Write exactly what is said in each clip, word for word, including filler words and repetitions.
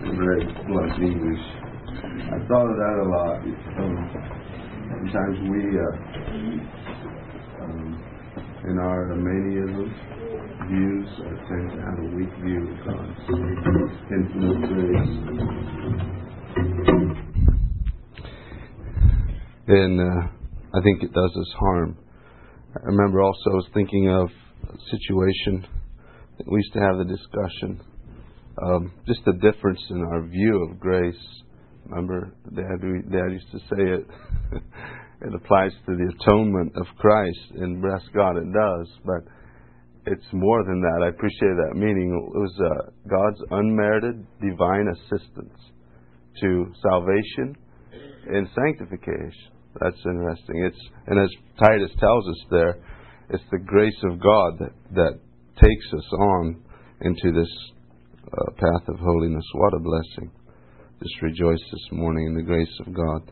very blunt English. I thought of that a lot. Um, sometimes we, uh, um, in our Arminianism views, uh, tend to have a weak view of God's infinite grace. And uh, I think it does us harm. I remember also I was thinking of a situation that we used to have the discussion. Um, just the difference in our view of grace. Remember, Dad, we, Dad used to say it. It applies to the atonement of Christ, and bless God, it does. But it's more than that. I appreciate that meaning. It was uh, God's unmerited divine assistance to salvation and sanctification. That's interesting. It's and as Titus tells us there, it's the grace of God that, that takes us on into this uh, path of holiness. What a blessing. Just rejoice this morning in the grace of God.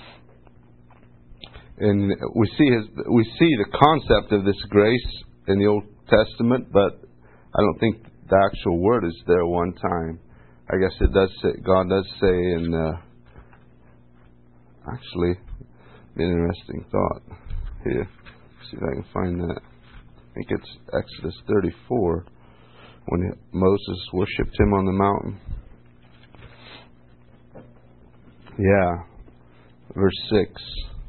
And we see his, we see the concept of this grace in the Old Testament, but I don't think the actual word is there one time. I guess it does say, God does say in, uh, actually, an interesting thought here. Let's see if I can find that. I think it's Exodus thirty-four, when Moses worshipped him on the mountain. Yeah, verse six.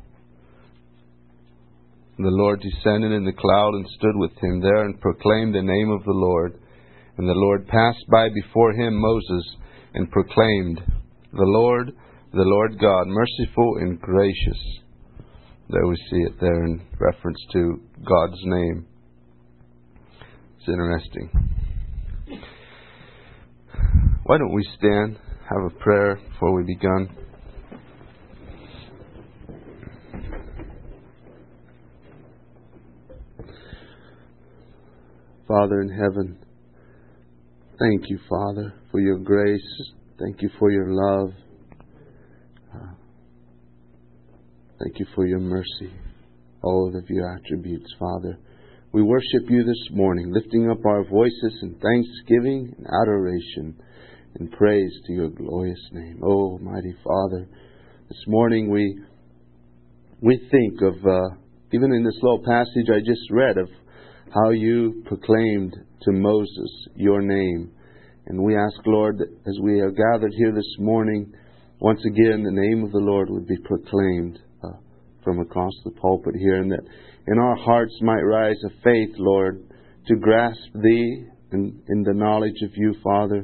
The Lord descended in the cloud and stood with him there and proclaimed the name of the Lord. And the Lord passed by before him, Moses, and proclaimed, The Lord, the Lord God, merciful and gracious. There we see it there in reference to God's name. It's interesting. Why don't we stand, have a prayer before we begin? Father in heaven, thank you, Father, for your grace. Thank you for your love. Uh, thank you for your mercy. All of your attributes, Father. We worship you this morning, lifting up our voices in thanksgiving and adoration and praise to your glorious name. Oh, mighty Father, this morning we we think of, uh, even in this little passage I just read, of how you proclaimed to Moses your name. And we ask, Lord, that as we are gathered here this morning, once again the name of the Lord would be proclaimed uh, from across the pulpit here, and that in our hearts might rise a faith, Lord, to grasp Thee in, in the knowledge of You, Father.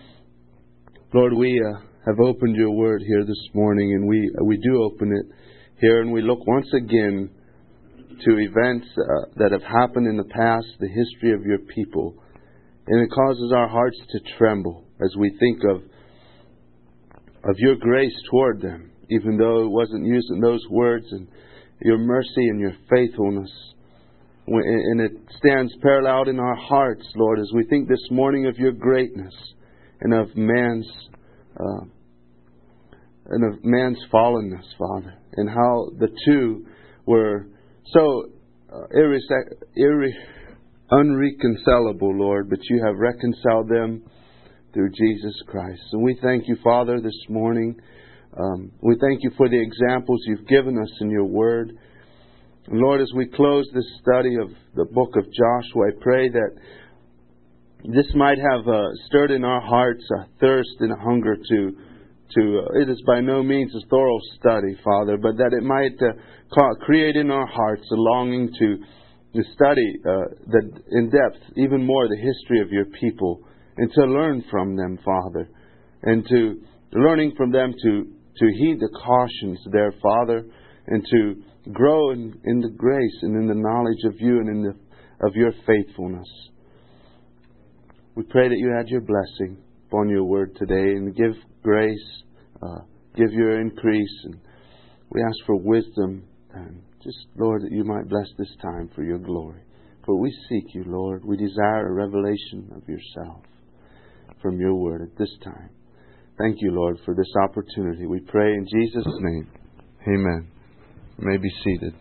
Lord, we uh, have opened Your Word here this morning, and we uh, we do open it here, and we look once again to events uh, that have happened in the past, the history of Your people. And it causes our hearts to tremble as we think of of Your grace toward them, even though it wasn't using those words, and Your mercy and Your faithfulness. And it stands paralleled in our hearts, Lord, as we think this morning of Your greatness and of man's uh, and of man's fallenness, Father, and how the two were so uh, irre- irre- unreconcilable, Lord, but You have reconciled them through Jesus Christ. And we thank You, Father, this morning. Um, we thank You for the examples You've given us in Your Word. And Lord, as we close this study of the book of Joshua, I pray that this might have uh, stirred in our hearts a thirst and a hunger to To, uh, it is by no means a thorough study, Father, but that it might uh, ca- create in our hearts a longing to, to study uh, the, in depth even more the history of Your people, and to learn from them, Father, and to learning from them to, to heed the cautions there, Father, and to grow in, in the grace and in the knowledge of You and in the, of Your faithfulness. We pray that You add Your blessing upon Your Word today, and give grace, uh, give Your increase, and we ask for wisdom, and just, Lord, that You might bless this time for Your glory. For we seek You, Lord. We desire a revelation of Yourself from Your Word at this time. Thank You, Lord, for this opportunity. We pray in Jesus' name. Amen. You may be seated.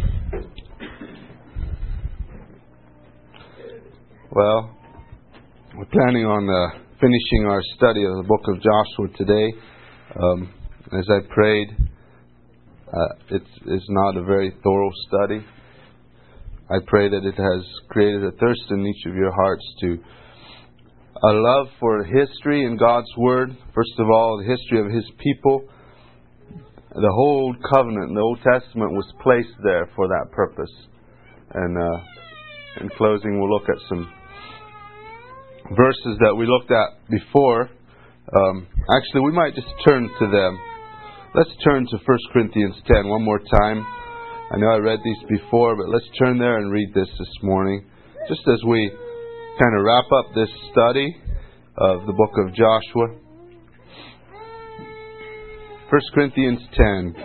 Well, We're planning on uh, finishing our study of the book of Joshua today. Um, as I prayed, uh, it's, it's not a very thorough study. I pray that it has created a thirst in each of your hearts to a love for history and God's Word. First of all, the history of His people. The whole Old Covenant in the Old Testament was placed there for that purpose. And uh, in closing, we'll look at some verses that we looked at before. Um, actually, we might just turn to them. Let's turn to First Corinthians ten one more time. I know I read these before, but let's turn there and read this this morning. Just as we kind of wrap up this study of the book of Joshua. First Corinthians ten.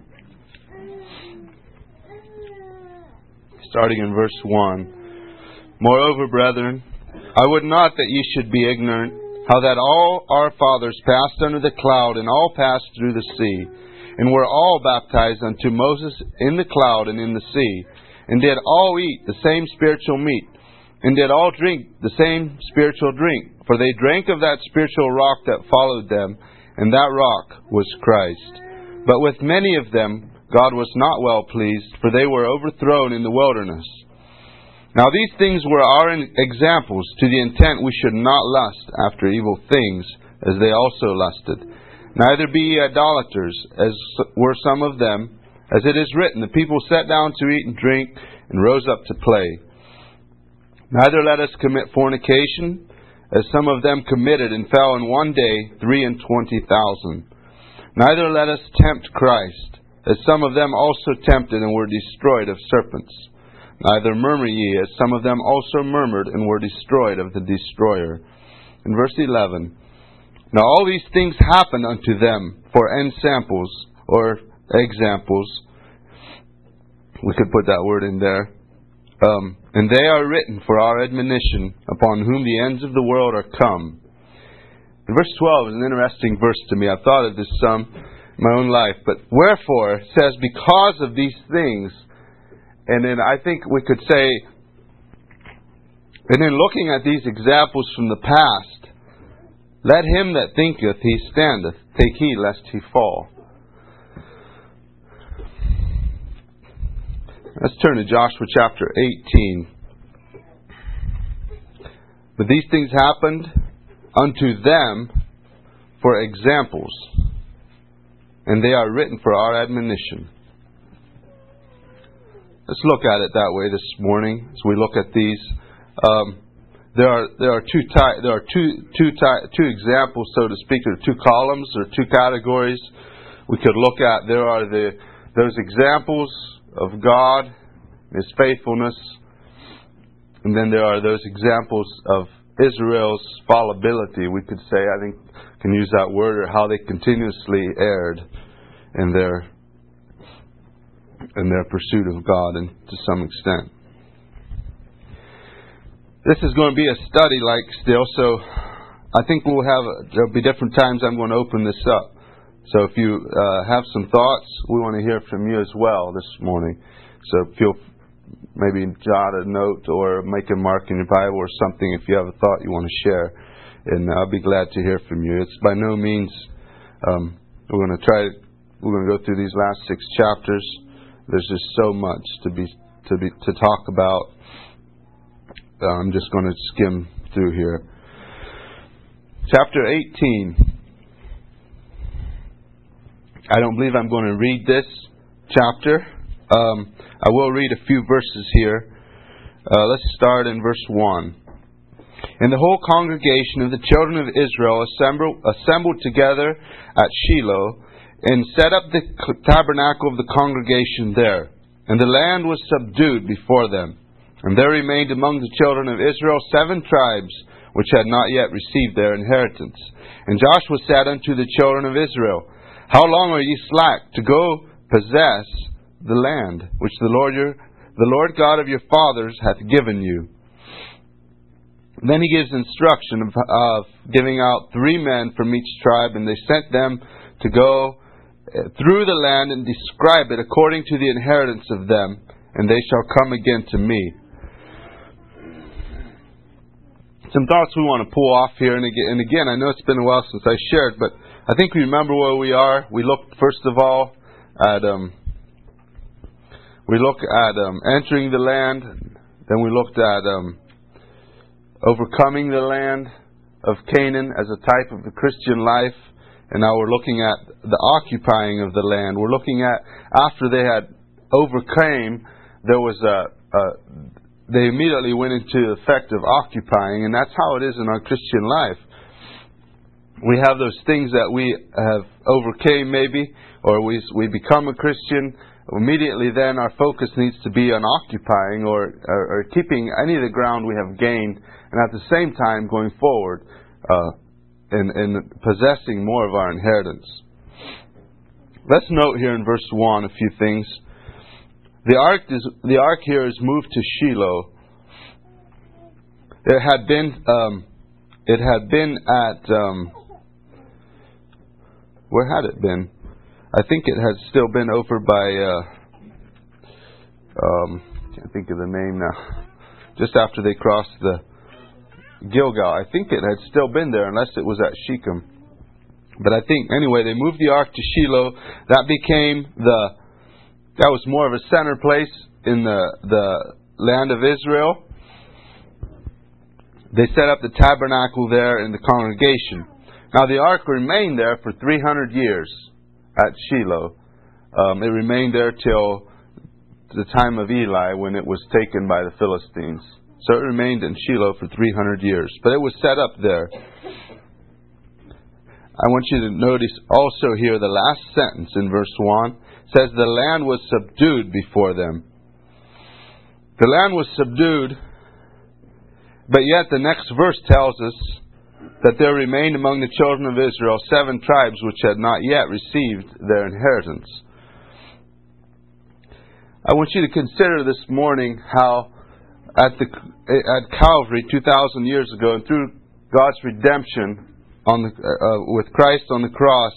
Starting in verse one. Moreover, brethren, I would not that ye should be ignorant, how that all our fathers passed under the cloud, and all passed through the sea, and were all baptized unto Moses in the cloud and in the sea, and did all eat the same spiritual meat, and did all drink the same spiritual drink. For they drank of that spiritual rock that followed them, and that rock was Christ. But with many of them God was not well pleased, for they were overthrown in the wilderness. Now these things were our examples, to the intent we should not lust after evil things, as they also lusted. Neither be ye idolaters, as were some of them. As it is written, the people sat down to eat and drink, and rose up to play. Neither let us commit fornication, as some of them committed, and fell in one day three and twenty thousand. Neither let us tempt Christ, as some of them also tempted, and were destroyed of serpents. Neither murmur ye, as some of them also murmured, and were destroyed of the destroyer. In verse eleven, now all these things happened unto them for ensamples, or examples. We could put that word in there. Um, and they are written for our admonition, upon whom the ends of the world are come. And verse twelve is an interesting verse to me. I've thought of this some in my own life. But wherefore, it says, because of these things. And then I think we could say, and then looking at these examples from the past, let him that thinketh he standeth take heed lest he fall. Let's turn to Joshua chapter eighteen. But these things happened unto them for examples, and they are written for our admonition. Let's look at it that way this morning as we look at these. Um, there are there are two ty- there are two two ty- two examples, so to speak. There are two columns or two categories we could look at. There are the those examples of God, His faithfulness, and then there are those examples of Israel's fallibility. We could say, I think, can use that word, or how they continuously erred in their in their pursuit of God, and to some extent. This is going to be a study like still, so I think we'll have, there'll be different times I'm going to open this up. So if you uh, have some thoughts, we want to hear from you as well this morning. So feel, maybe jot a note or make a mark in your Bible or something if you have a thought you want to share. And I'll be glad to hear from you. It's by no means, um, we're going to try, we're going to go through these last six chapters. There's just so much to be to be to talk about. Uh, I'm just going to skim through here. Chapter eighteen. I don't believe I'm going to read this chapter. Um, I will read a few verses here. Uh, let's start in verse one. And the whole congregation of the children of Israel assembled, assembled together at Shiloh, and set up the tabernacle of the congregation there. And the land was subdued before them. And there remained among the children of Israel seven tribes, which had not yet received their inheritance. And Joshua said unto the children of Israel, how long are ye slack to go possess the land, which the Lord your the Lord God of your fathers hath given you? And then he gives instruction of, of giving out three men from each tribe, and they sent them to go through the land and describe it according to the inheritance of them, and they shall come again to me. some thoughts we want to pull off here. And again, and again, I know it's been a while since I shared, but I think we remember where we are. We looked, first of all, at um, we looked at um, entering the land. Then we looked at um, overcoming the land of Canaan as a type of the Christian life. And now we're looking at the occupying of the land. We're looking at, after they had overcame, there was a, a they immediately went into the effect of occupying, and that's how it is in our Christian life. We have those things that we have overcame maybe, or we we become a Christian. Immediately then our focus needs to be on occupying or, or, or keeping any of the ground we have gained, and at the same time going forward uh, in, in possessing more of our inheritance. Let's note here in verse one a few things. The ark is the ark here is moved to Shiloh. It had been um, it had been at um, where had it been? I think it had still been over by uh, um, can't think of the name now. Just after they crossed the Gilgal, I think it had still been there, unless it was at Shechem. But I think anyway, they moved the ark to Shiloh. That became the That was more of a center place in the, the land of Israel. They set up the tabernacle there in the congregation. Now the ark remained there for three hundred years at Shiloh. Um, it remained there till the time of Eli, when it was taken by the Philistines. So it remained in Shiloh for three hundred years. But it was set up there. I want you to notice also here the last sentence in verse one. Says the land was subdued before them. The land was subdued, but yet the next verse tells us that there remained among the children of Israel seven tribes which had not yet received their inheritance. I want you to consider this morning how at the at Calvary two thousand years ago, and through God's redemption on the uh, with Christ on the cross,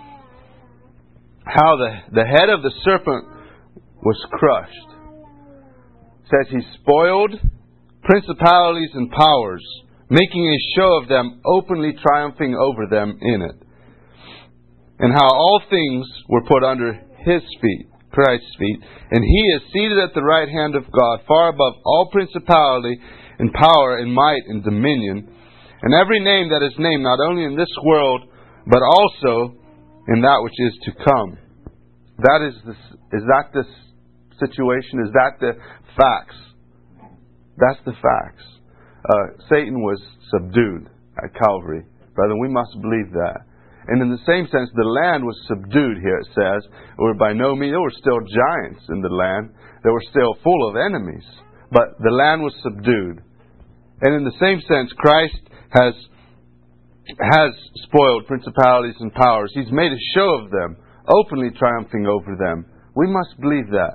how the, the head of the serpent was crushed. It says he spoiled principalities and powers, making a show of them, openly triumphing over them in it. And how all things were put under his feet, Christ's feet, and he is seated at the right hand of God, far above all principality and power and might and dominion, and every name that is named, not only in this world, but also in that which is to come. That is the, is that the situation? Is that the facts? That's the facts. Uh, Satan was subdued at Calvary. Brother, we must believe that. And in the same sense, the land was subdued here, it says. Or by no means, there were still giants in the land. They were still full of enemies. But the land was subdued. And in the same sense, Christ has has spoiled principalities and powers. He's made a show of them, openly triumphing over them. We must believe that.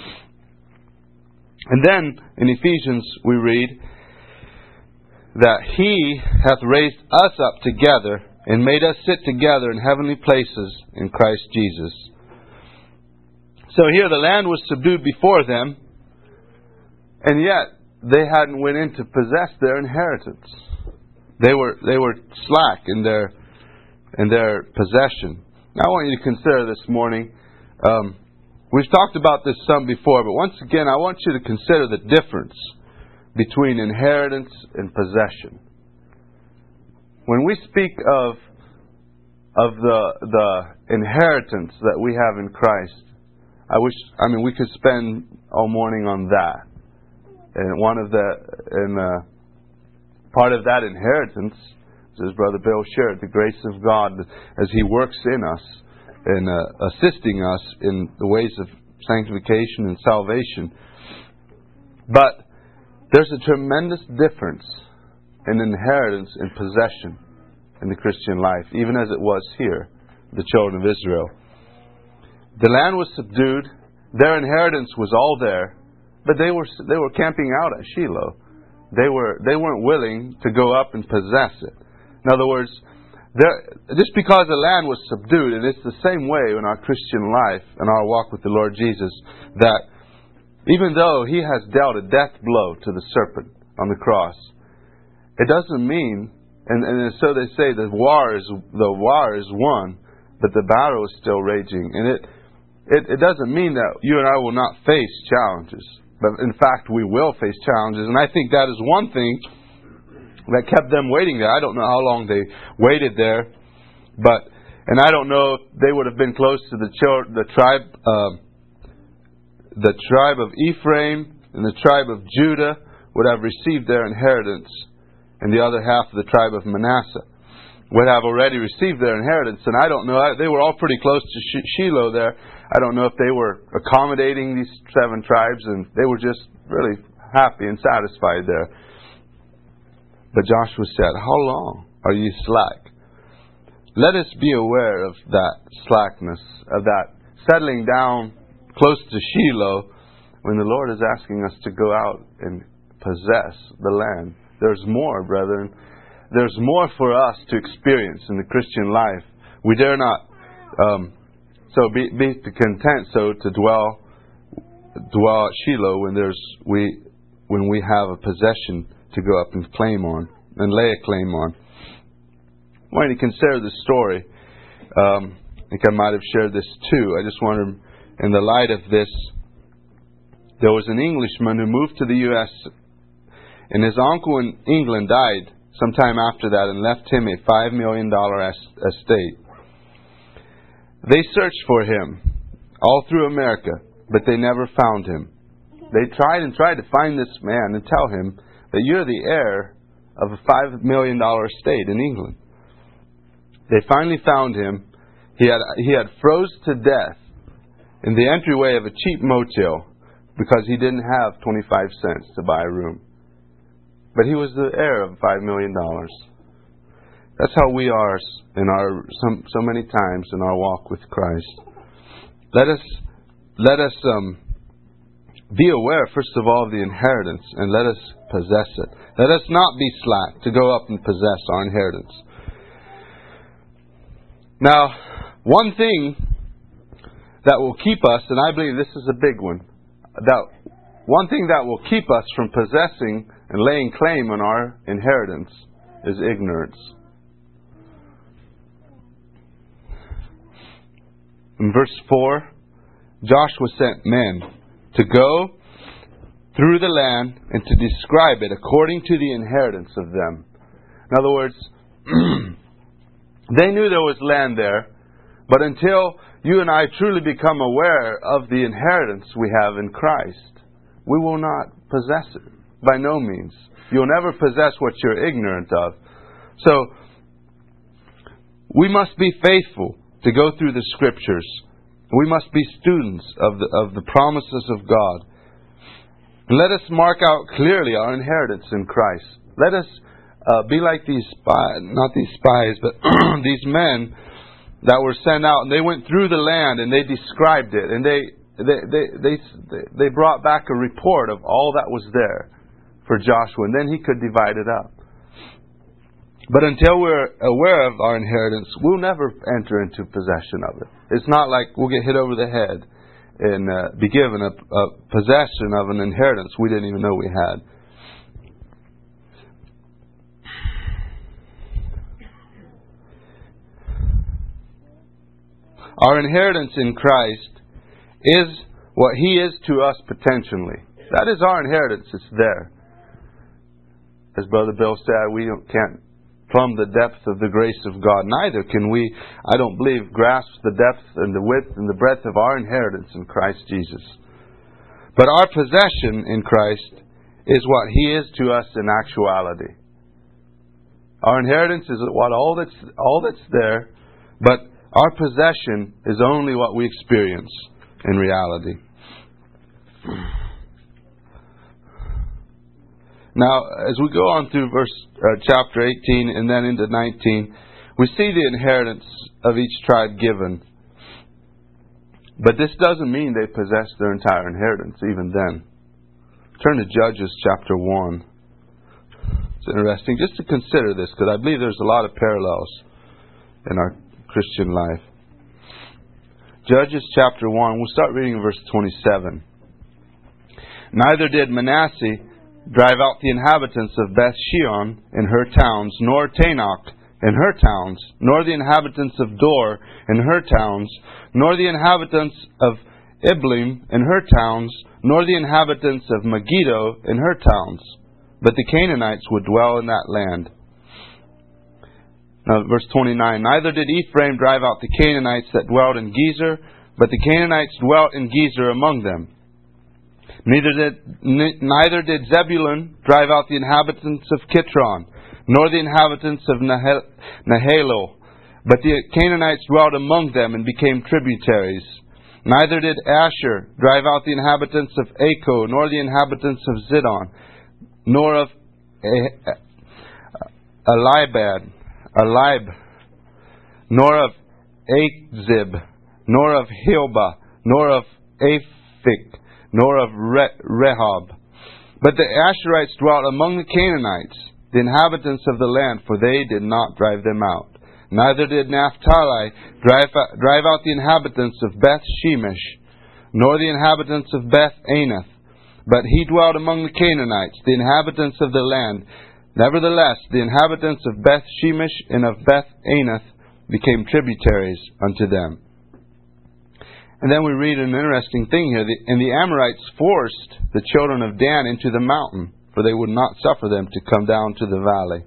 And then in Ephesians we read that He hath raised us up together and made us sit together in heavenly places in Christ Jesus. So here the land was subdued before them, and yet they hadn't went in to possess their inheritance. They were they were slack in their in their possession. Now I want you to consider this morning. Um, we've talked about this some before, but once again, I want you to consider the difference between inheritance and possession. When we speak of of the the inheritance that we have in Christ, I wish I mean we could spend all morning on that. And one of the and uh, part of that inheritance, as Brother Bill shared, the grace of God as He works in us and uh, assisting us in the ways of sanctification and salvation. But there's a tremendous difference in inheritance and possession in the Christian life, even as it was here, the children of Israel. The land was subdued, their inheritance was all there, but they were they were camping out at Shiloh. They were they weren't willing to go up and possess it. In other words, just because the land was subdued, and it's the same way in our Christian life and our walk with the Lord Jesus, that even though He has dealt a death blow to the serpent on the cross, it doesn't mean, and, and so they say the war is the war is won, but the battle is still raging. And it, it it doesn't mean that you and I will not face challenges, but in fact we will face challenges. And I think that is one thing that kept them waiting there. I don't know how long they waited there, but and I don't know if they would have been close to the chil- the tribe uh, the tribe of Ephraim and the tribe of Judah would have received their inheritance, and the other half of the tribe of Manasseh would have already received their inheritance. And I don't know, they were all pretty close to Shiloh there. I don't know if they were accommodating these seven tribes, and they were just really happy and satisfied there. But Joshua said, how long are you slack? Let us be aware of that slackness, of that settling down close to Shiloh when the Lord is asking us to go out and possess the land. There's more, brethren. There's more for us to experience in the Christian life. We dare not um, so be, be content so to dwell dwell at Shiloh when there's we when we have a possession to go up and claim on and lay a claim on. When you consider the story, um, I think I might have shared this too. I just wanted, in the light of this, there was an Englishman who moved to the U S and his uncle in England died sometime after that and left him a five million dollars estate. They searched for him all through America, but they never found him. They tried and tried to find this man and tell him that you're the heir of a five million dollars estate in England. They finally found him. He had he had froze to death in the entryway of a cheap motel because he didn't have twenty-five cents to buy a room. But he was the heir of five million dollars. That's how we are in our some, so many times in our walk with Christ. Let us let us um, be aware, first of all, of the inheritance, and let us possess it. Let us not be slack to go up and possess our inheritance. Now, one thing that will keep us, and I believe this is a big one, that one thing that will keep us from possessing and laying claim on our inheritance is ignorance. In verse four, Joshua sent men to go through the land and to describe it according to the inheritance of them. In other words, they knew there was land there, but until you and I truly become aware of the inheritance we have in Christ, we will not possess it. By no means. You'll never possess what you're ignorant of. So, we must be faithful to go through the Scriptures. We must be students of the, of the promises of God. Let us mark out clearly our inheritance in Christ. Let us uh, be like these spies, not these spies, but these men that were sent out, and they went through the land and they described it, and they they they they, they brought back a report of all that was there for Joshua, and then he could divide it up. But until we're aware of our inheritance, we'll never enter into possession of it. It's not like we'll get hit over the head and uh, be given a, a possession of an inheritance we didn't even know we had. Our inheritance in Christ is what He is to us potentially. That is our inheritance. It's there. As Brother Bill said, we can't plumb the depth of the grace of God. Neither can we, I don't believe, grasp the depth and the width and the breadth of our inheritance in Christ Jesus. But our possession in Christ is what He is to us in actuality. Our inheritance is what all that's all that's there, but our possession is only what we experience in reality. Now, as we go on through verse uh, chapter eighteen and then into nineteen, we see the inheritance of each tribe given. But this doesn't mean they possess their entire inheritance even then. Turn to Judges chapter one. It's interesting just to consider this, because I believe there's a lot of parallels in our Christian life. Judges chapter one, we'll start reading in verse twenty-seven. Neither did Manasseh drive out the inhabitants of Beth Shean and her towns, nor Tanakh and her towns, nor the inhabitants of Dor and her towns, nor the inhabitants of Iblim and her towns, nor the inhabitants of Megiddo and her towns. But the Canaanites would dwell in that land. Now, verse twenty-nine, neither did Ephraim drive out the Canaanites that dwelled in Gezer, but the Canaanites dwelt in Gezer among them. Neither did, n- neither did Zebulun drive out the inhabitants of Kitron, nor the inhabitants of Nahel- Nahalo, but the Canaanites dwelt among them and became tributaries. Neither did Asher drive out the inhabitants of Acco, nor the inhabitants of Zidon, nor of Elibad, Elib, nor of Achzib, nor of Hilba, nor of Aphik, nor of Re- Rehob. But the Asherites dwelt among the Canaanites, the inhabitants of the land, for they did not drive them out. Neither did Naphtali drive, drive out the inhabitants of Beth Shemesh, nor the inhabitants of Beth Anath, but he dwelt among the Canaanites, the inhabitants of the land. Nevertheless, the inhabitants of Beth Shemesh and of Beth Anath became tributaries unto them. And then we read an interesting thing here. And the Amorites forced the children of Dan into the mountain, for they would not suffer them to come down to the valley.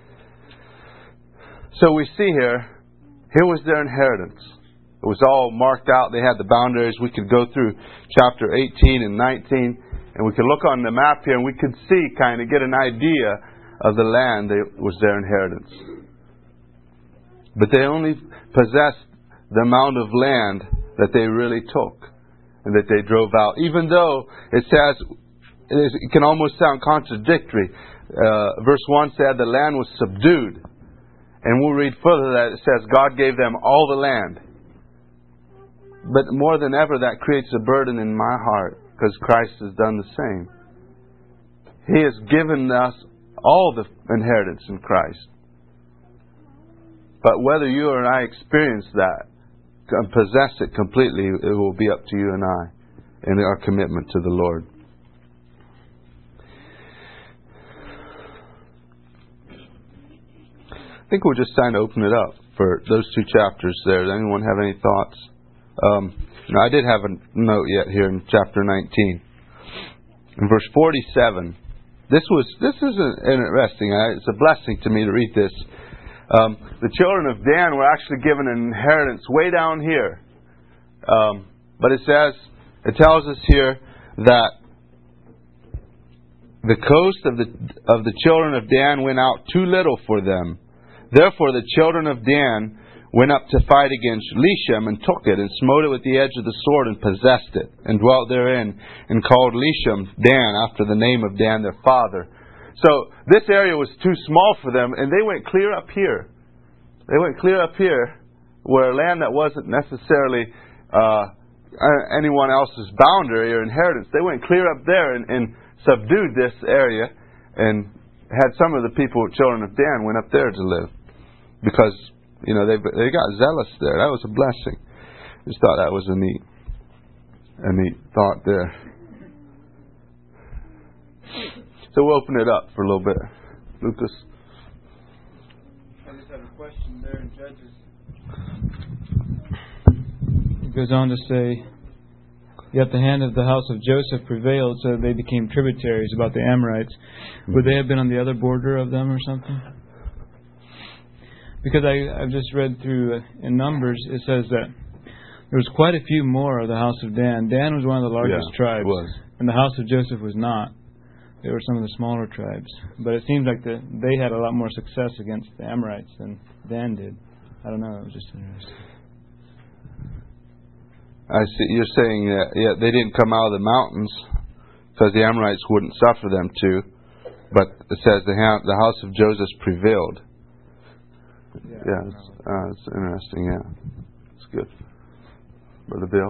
So we see here, here was their inheritance. It was all marked out. They had the boundaries. We could go through chapter eighteen and nineteen, and we could look on the map here, and we could see, kind of get an idea of the land that was their inheritance. But they only possessed the amount of land that they really took and that they drove out. Even though it says, it can almost sound contradictory. Uh, verse one said the land was subdued. And we'll read further that it says God gave them all the land. But more than ever, that creates a burden in my heart, because Christ has done the same. He has given us all the inheritance in Christ. But whether you or I experience that and possess it completely, it will be up to you and I and our commitment to the Lord. I think we're just trying to open it up for those two chapters there. Does anyone have any thoughts? Um, no, I did have a note yet here in chapter nineteen. In verse forty-seven. This was this is interesting. It's a blessing to me to read this. Um, the children of Dan were actually given an inheritance way down here. Um, but it says, it tells us here that the coast of the of the children of Dan went out too little for them. Therefore the children of Dan went up to fight against Leshem and took it and smote it with the edge of the sword and possessed it and dwelt therein and called Leshem Dan after the name of Dan their father. So this area was too small for them, and they went clear up here. They went clear up here where land that wasn't necessarily uh, anyone else's boundary or inheritance. They went clear up there and, and subdued this area and had some of the people, children of Dan, went up there to live. Because, you know, they they got zealous there. That was a blessing. Just thought that was a neat, a neat thought there. So we'll open it up for a little bit. Lucas? I just have a question there in Judges. It goes on to say, yet the hand of the house of Joseph prevailed, so they became tributaries about the Amorites. Would they have been on the other border of them or something? Because I, I've just read through uh, in Numbers, it says that there was quite a few more of the house of Dan. Dan was one of the largest yeah, tribes. It was. And the house of Joseph was not. They were some of the smaller tribes. But it seems like the, they had a lot more success against the Amorites than Dan did. I don't know. It was just interesting. I see. You're saying that yeah, they didn't come out of the mountains because the Amorites wouldn't suffer them to. But it says the, ha- the house of Joseph prevailed. Yeah, yeah it's, uh, it's interesting. Yeah, it's good. Brother Bill?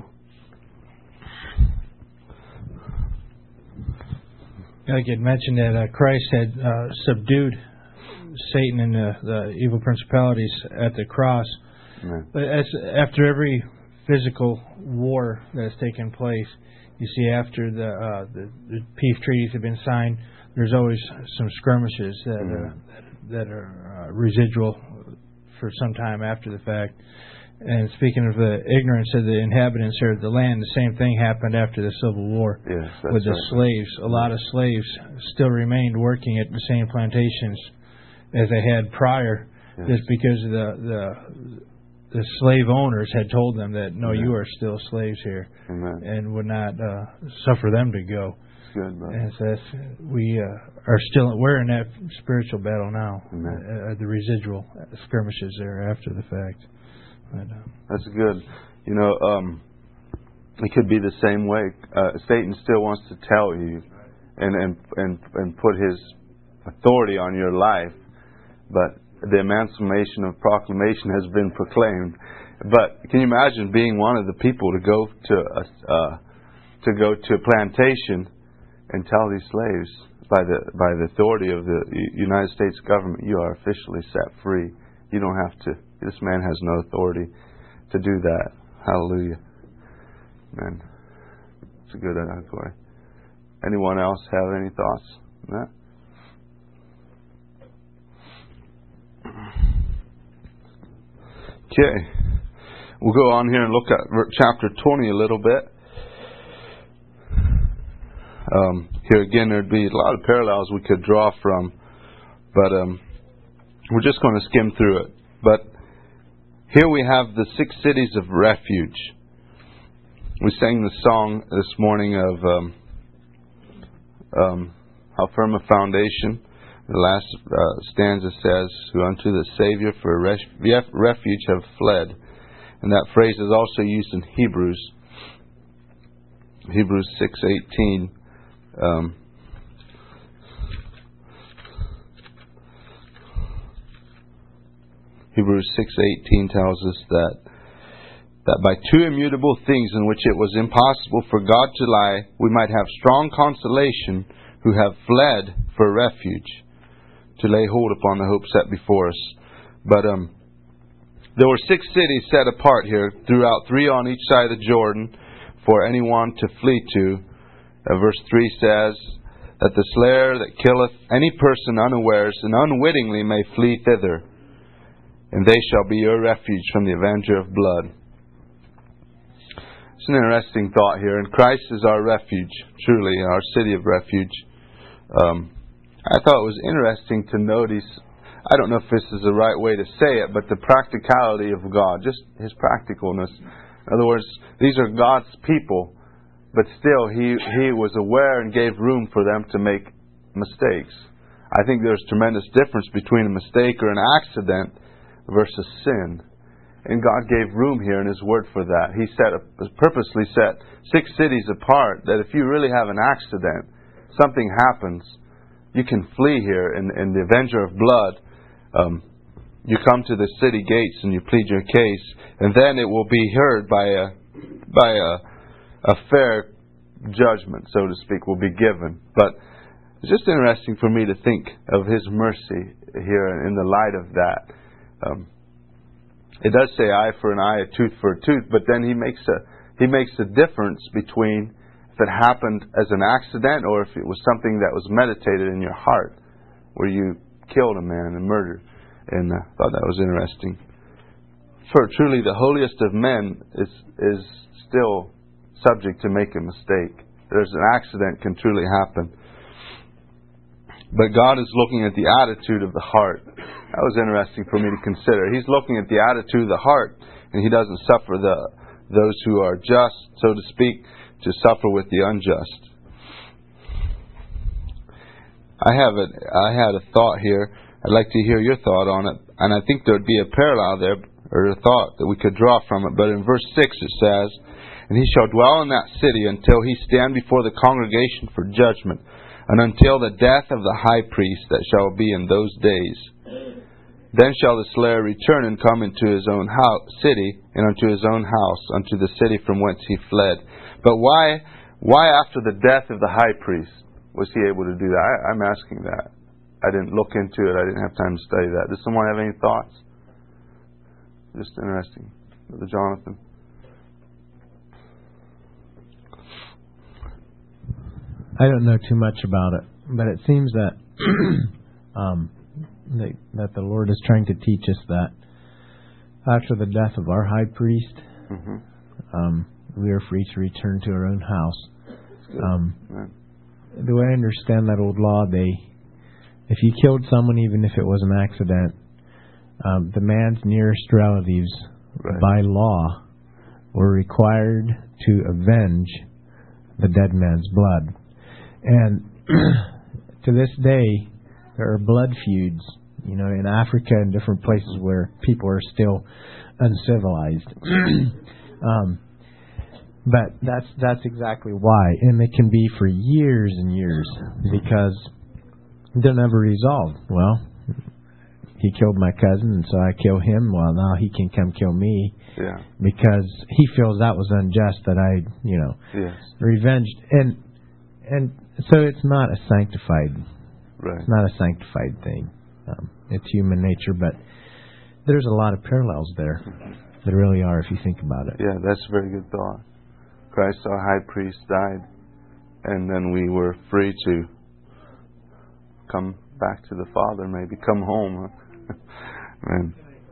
Like you had mentioned that uh, Christ had uh, subdued Satan and the, the evil principalities at the cross. Amen. But as, after every physical war that has taken place, you see after the, uh, the, the peace treaties have been signed, there's always some skirmishes that Mm-hmm. uh, that are uh, residual for some time after the fact. And speaking of the ignorance of the inhabitants or the land, the same thing happened after the Civil War Yes, that's with the right. slaves. A lot of slaves still remained working at the same plantations as they had prior, Yes. just because the the the slave owners had told them that no, Amen. you are still slaves here, Amen. and would not uh, suffer them to go. Good, brother. And so that's, we uh, are still we're in that spiritual battle now. Amen. Uh, the residual skirmishes there after the fact. But, uh, That's good. You know, um, it could be the same way. Uh, Satan still wants to tell you and, and and and put his authority on your life, but the emancipation of proclamation has been proclaimed. But can you imagine being one of the people to go to a, uh, to go to a plantation and tell these slaves by the by the authority of the United States government, you are officially set free. You don't have to. This man has no authority to do that. Hallelujah. Man, it's a good allegory. Anyone else have any thoughts on that? Okay. We'll go on here and look at chapter twenty a little bit. Um, here again, there'd be a lot of parallels we could draw from, but um, we're just going to skim through it. But here we have the six cities of refuge. We sang the song this morning of um, um, how firm a foundation. The last uh, stanza says, who unto the Savior for ref- refuge have fled. And that phrase is also used in Hebrews. Hebrews six eighteen. Um, Hebrews six eighteen tells us that that by two immutable things in which it was impossible for God to lie, we might have strong consolation who have fled for refuge, to lay hold upon the hope set before us. But um, there were six cities set apart here, throughout three on each side of the Jordan, for anyone to flee to. Uh, verse three says that the slayer that killeth any person unawares and unwittingly may flee thither, and they shall be your refuge from the avenger of blood. It's an interesting thought here, and Christ is our refuge, truly, our city of refuge. Um, I thought it was interesting to notice, I don't know if this is the right way to say it, but the practicality of God, just His practicalness. In other words, these are God's people, but still He, he was aware and gave room for them to make mistakes. I think there's tremendous difference between a mistake or an accident versus sin. And God gave room here in His Word for that. He set a, purposely set six cities apart, that if you really have an accident, something happens, you can flee here, and, and the avenger of blood, um, you come to the city gates and you plead your case, and then it will be heard by a by a, a fair judgment, so to speak, will be given. But it's just interesting for me to think of His mercy here in the light of that. Um, it does say eye for an eye, a tooth for a tooth, but then He makes a He makes a difference between if it happened as an accident or if it was something that was meditated in your heart, where you killed a man and murdered. And I thought that was interesting. For truly the holiest of men is is still subject to make a mistake. There's an accident can truly happen. But God is looking at the attitude of the heart. That was interesting for me to consider. He's looking at the attitude of the heart, and He doesn't suffer the those who are just, so to speak, to suffer with the unjust. I have a, I had a thought here. I'd like to hear your thought on it, and I think there would be a parallel there, or a thought that we could draw from it. But in verse six it says, "And he shall dwell in that city until he stand before the congregation for judgment, and until the death of the high priest that shall be in those days. Then shall the slayer return and come into his own house, city, and unto his own house, unto the city from whence he fled." But why, why after the death of the high priest was he able to do that? I, I'm asking that. I didn't look into it. I didn't have time to study that. Does someone have any thoughts? Just interesting. Brother Jonathan. I don't know too much about it. but it seems that um, that, that the Lord is trying to teach us that after the death of our high priest, Mm-hmm. um, we are free to return to our own house. Um, the way I understand that old law, they, if you killed someone, even if it was an accident, um, the man's nearest relatives, Right. by law, were required to avenge the dead man's blood. And to this day, there are blood feuds, you know, in Africa and different places where people are still uncivilized. um, but that's that's exactly why, and it can be for years and years because they'll never resolve. Well, he killed my cousin, and so I kill him. Well, now he can come kill me. Yeah. Because he feels that was unjust that I, you know, Yes. revenged, and and so it's not a sanctified, Right. it's not a sanctified thing. Um, it's human nature, but there's a lot of parallels there. There really are, if you think about it. Yeah, that's a very good thought. Christ, our high priest, died, and then we were free to come back to the Father, maybe come home. Man.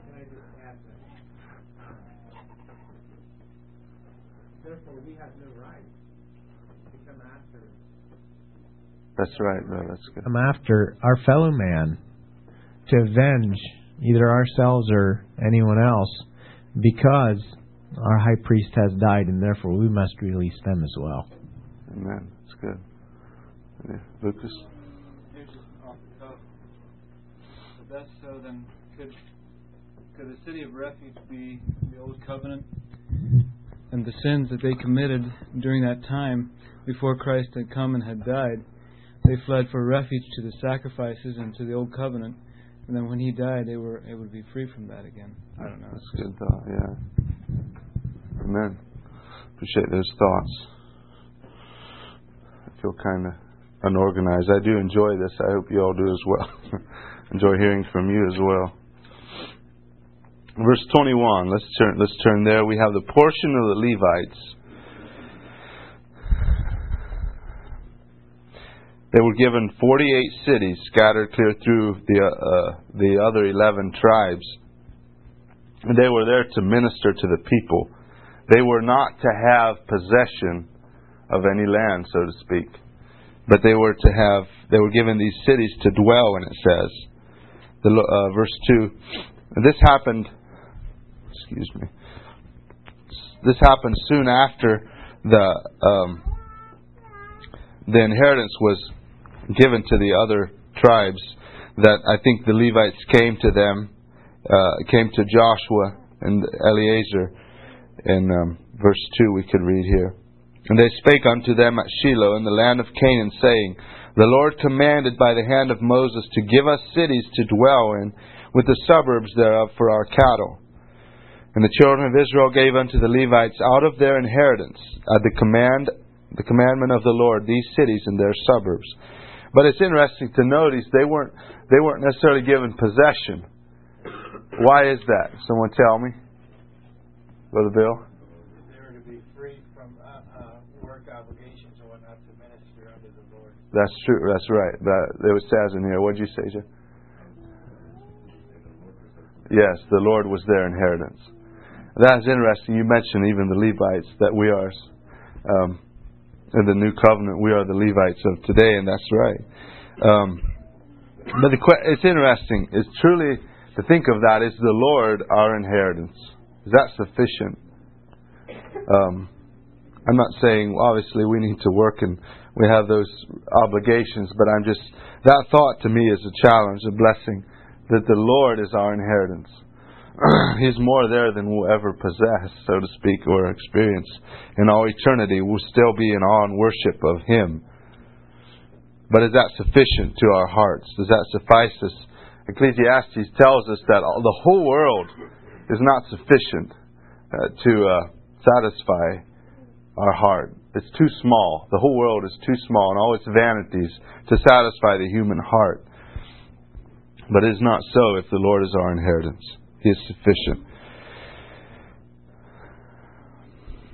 Therefore, we have no right to come after. That's right, bro. That's good. Come after our fellow man to avenge either ourselves or anyone else, because our high priest has died, and therefore we must release them as well. Amen. That's good. Yeah. Lucas? Here's just off the cuff. If that's so, then could could the city of refuge be the old covenant? And the sins that they committed during that time, before Christ had come and had died, they fled for refuge to the sacrifices and to the old covenant. And then when he died, they were able to be free from that again. I don't know. That's a good thought, yeah. Amen. Appreciate those thoughts. I feel kind of unorganized. I do enjoy this. I hope you all do as well. Enjoy hearing from you as well. Verse twenty-one. Let's turn. Let's turn there. We have the portion of the Levites. They were given forty-eight cities scattered clear through the uh, the other eleven tribes. And they were there to minister to the people. They were not to have possession of any land, so to speak, but they were to have. They were given these cities to dwell in. It says, the uh, verse two. This happened. Excuse me. This happened soon after the um, the inheritance was given to the other tribes. That I think the Levites came to them, uh, came to Joshua and Eleazar. In um, verse two, we could read here. And they spake unto them at Shiloh in the land of Canaan, saying, The Lord commanded by the hand of Moses to give us cities to dwell in, with the suburbs thereof for our cattle. And the children of Israel gave unto the Levites out of their inheritance, at the command, the commandment of the Lord, these cities and their suburbs. But it's interesting to notice they weren't they weren't necessarily given possession. Why is that? Someone tell me, Brother Bill. They were to be free from uh, uh, work obligations and whatnot to minister under the Lord. That's true. That's right. That it was says in here. What did you say, Jeff? Yes, the Lord was their inheritance. That's interesting. You mentioned even the Levites, that we are, um, in the new covenant, we are the Levites of today, and that's right. Um, but the, it's interesting. It's truly, to think of that, is the Lord our inheritance? Is that sufficient? Um, I'm not saying, obviously, we need to work and we have those obligations, but I'm just, that thought to me is a challenge, a blessing, that the Lord is our inheritance. He's more there than we'll ever possess, so to speak, or experience. In all eternity, we'll still be in awe and worship of Him. But is that sufficient to our hearts? Does that suffice us? Ecclesiastes tells us that all, the whole world is not sufficient uh, to uh, satisfy our heart. It's too small. The whole world is too small, and all its vanities, to satisfy the human heart. But it is not so if the Lord is our inheritance. He is sufficient.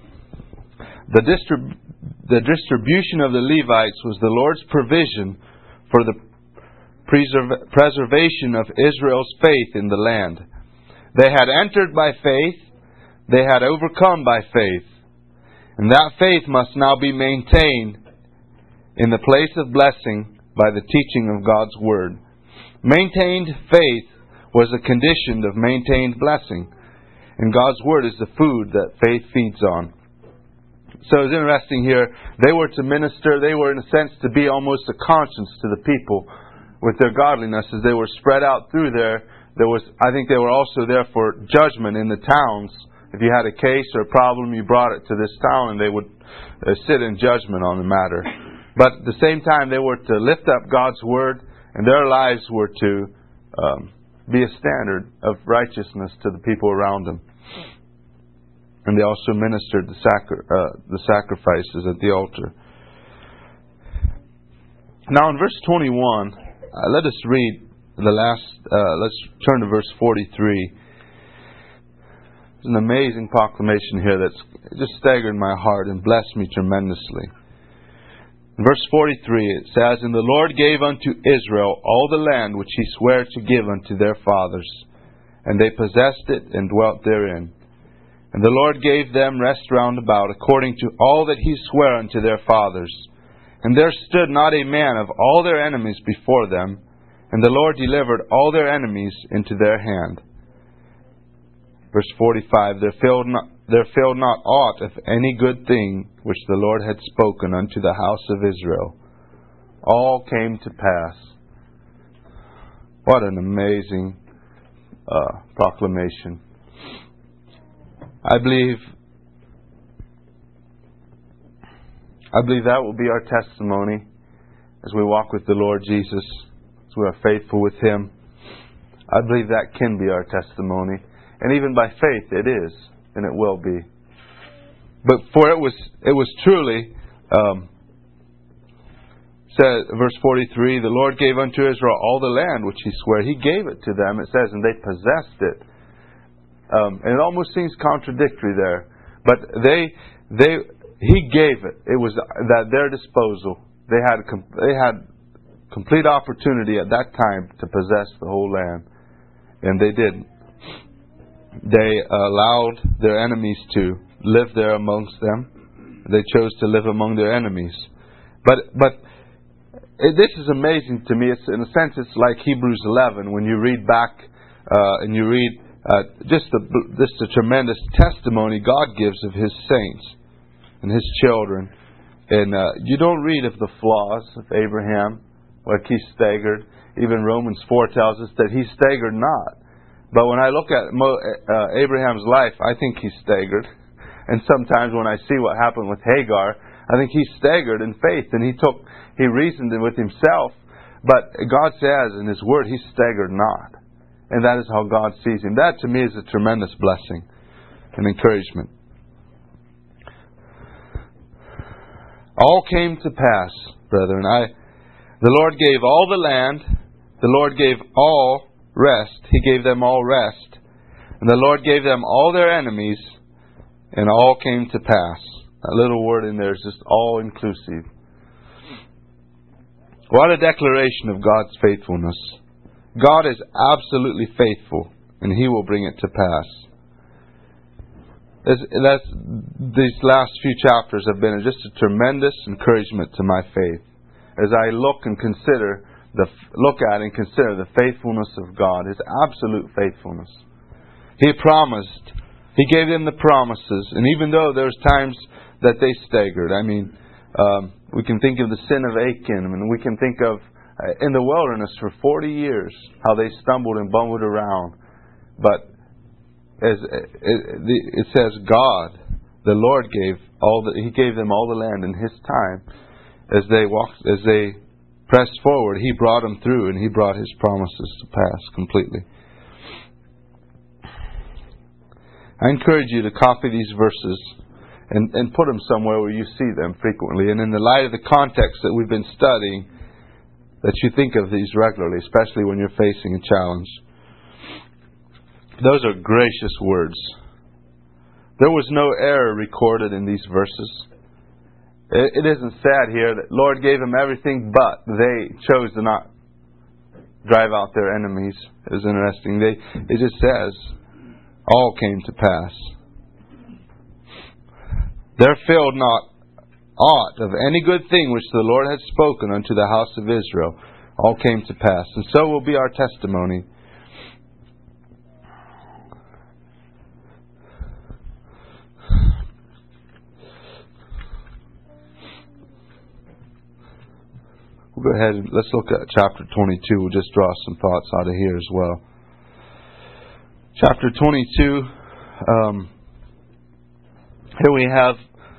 The, distrib- the distribution of the Levites was the Lord's provision for the preserv- preservation of Israel's faith in the land. They had entered by faith, they had overcome by faith, and that faith must now be maintained in the place of blessing by the teaching of God's Word. Maintained faith was a condition of maintained blessing, and God's Word is the food that faith feeds on. So it's interesting here, they were to minister, they were in a sense to be almost a conscience to the people with their godliness as they were spread out through there. There was, I think they were also there for judgment in the towns. If you had a case or a problem, you brought it to this town and they would uh, sit in judgment on the matter. But at the same time, they were to lift up God's Word, and their lives were to um, be a standard of righteousness to the people around them. And they also ministered the, sacri- uh, the sacrifices at the altar. Now in verse twenty-one, uh, let us read the last, uh, let's turn to verse forty-three. There's an amazing proclamation here that's just staggered my heart and blessed me tremendously. In verse forty-three it says, "And the Lord gave unto Israel all the land which He sware to give unto their fathers, and they possessed it and dwelt therein. And the Lord gave them rest round about, according to all that He sware unto their fathers. And there stood not a man of all their enemies before them, and the Lord delivered all their enemies into their hand." Verse forty-five, there failed not, there failed not aught of any good thing which the Lord had spoken unto the house of Israel. All came to pass. What an amazing uh, proclamation. I believe, I believe that will be our testimony as we walk with the Lord Jesus, as we are faithful with Him. I believe that can be our testimony. And even by faith it is, and it will be. But for it was it was truly, um, said, verse forty-three, "The Lord gave unto Israel all the land which He sware." He gave it to them, it says, and they possessed it. Um, and it almost seems contradictory there. But they, they, He gave it. It was at their disposal. They had, they had complete opportunity at that time to possess the whole land. And they didn't. They allowed their enemies to live there amongst them. They chose to live among their enemies. But but it, this is amazing to me. It's, in a sense, it's like Hebrews eleven when you read back uh, and you read uh, just the just the tremendous testimony God gives of His saints and His children. And uh, you don't read of the flaws of Abraham, like he staggered. Even Romans four tells us that he staggered not. But when I look at Mo, uh, Abraham's life, I think he staggered. And sometimes when I see what happened with Hagar, I think he staggered in faith. And he took, he reasoned with himself. But God says in His Word, he staggered not. And that is how God sees him. That to me is a tremendous blessing and encouragement. All came to pass, brethren. I, the Lord gave all the land. The Lord gave all rest. He gave them all rest. And the Lord gave them all their enemies, and all came to pass. That little word in there is just all inclusive. What a declaration of God's faithfulness. God is absolutely faithful, and He will bring it to pass. That's, that's, these last few chapters have been just a tremendous encouragement to my faith as I look and consider The, look at and consider the faithfulness of God, His absolute faithfulness. He promised. He gave them the promises. And even though there's times that they staggered. I mean, um, we can think of the sin of Achan. And we can think of uh, in the wilderness for forty years how they stumbled and bumbled around. But as it, it, it says God, the Lord gave all the, He gave them all the land in His time. As they walked, as they pressed forward, He brought them through, and He brought His promises to pass completely. I encourage you to copy these verses and, and put them somewhere where you see them frequently. And in the light of the context that we've been studying, that you think of these regularly, especially when you're facing a challenge. Those are gracious words. There was no error recorded in these verses. It, it isn't said here that Lord gave them everything, but they chose to not drive out their enemies. It was interesting. They, it just says, all came to pass. There failed not aught of any good thing which the Lord had spoken unto the house of Israel. All came to pass. And so will be our testimony. We'll go ahead and let's look at chapter twenty-two. We'll just draw some thoughts out of here as well. Chapter twenty-two. Um, here we have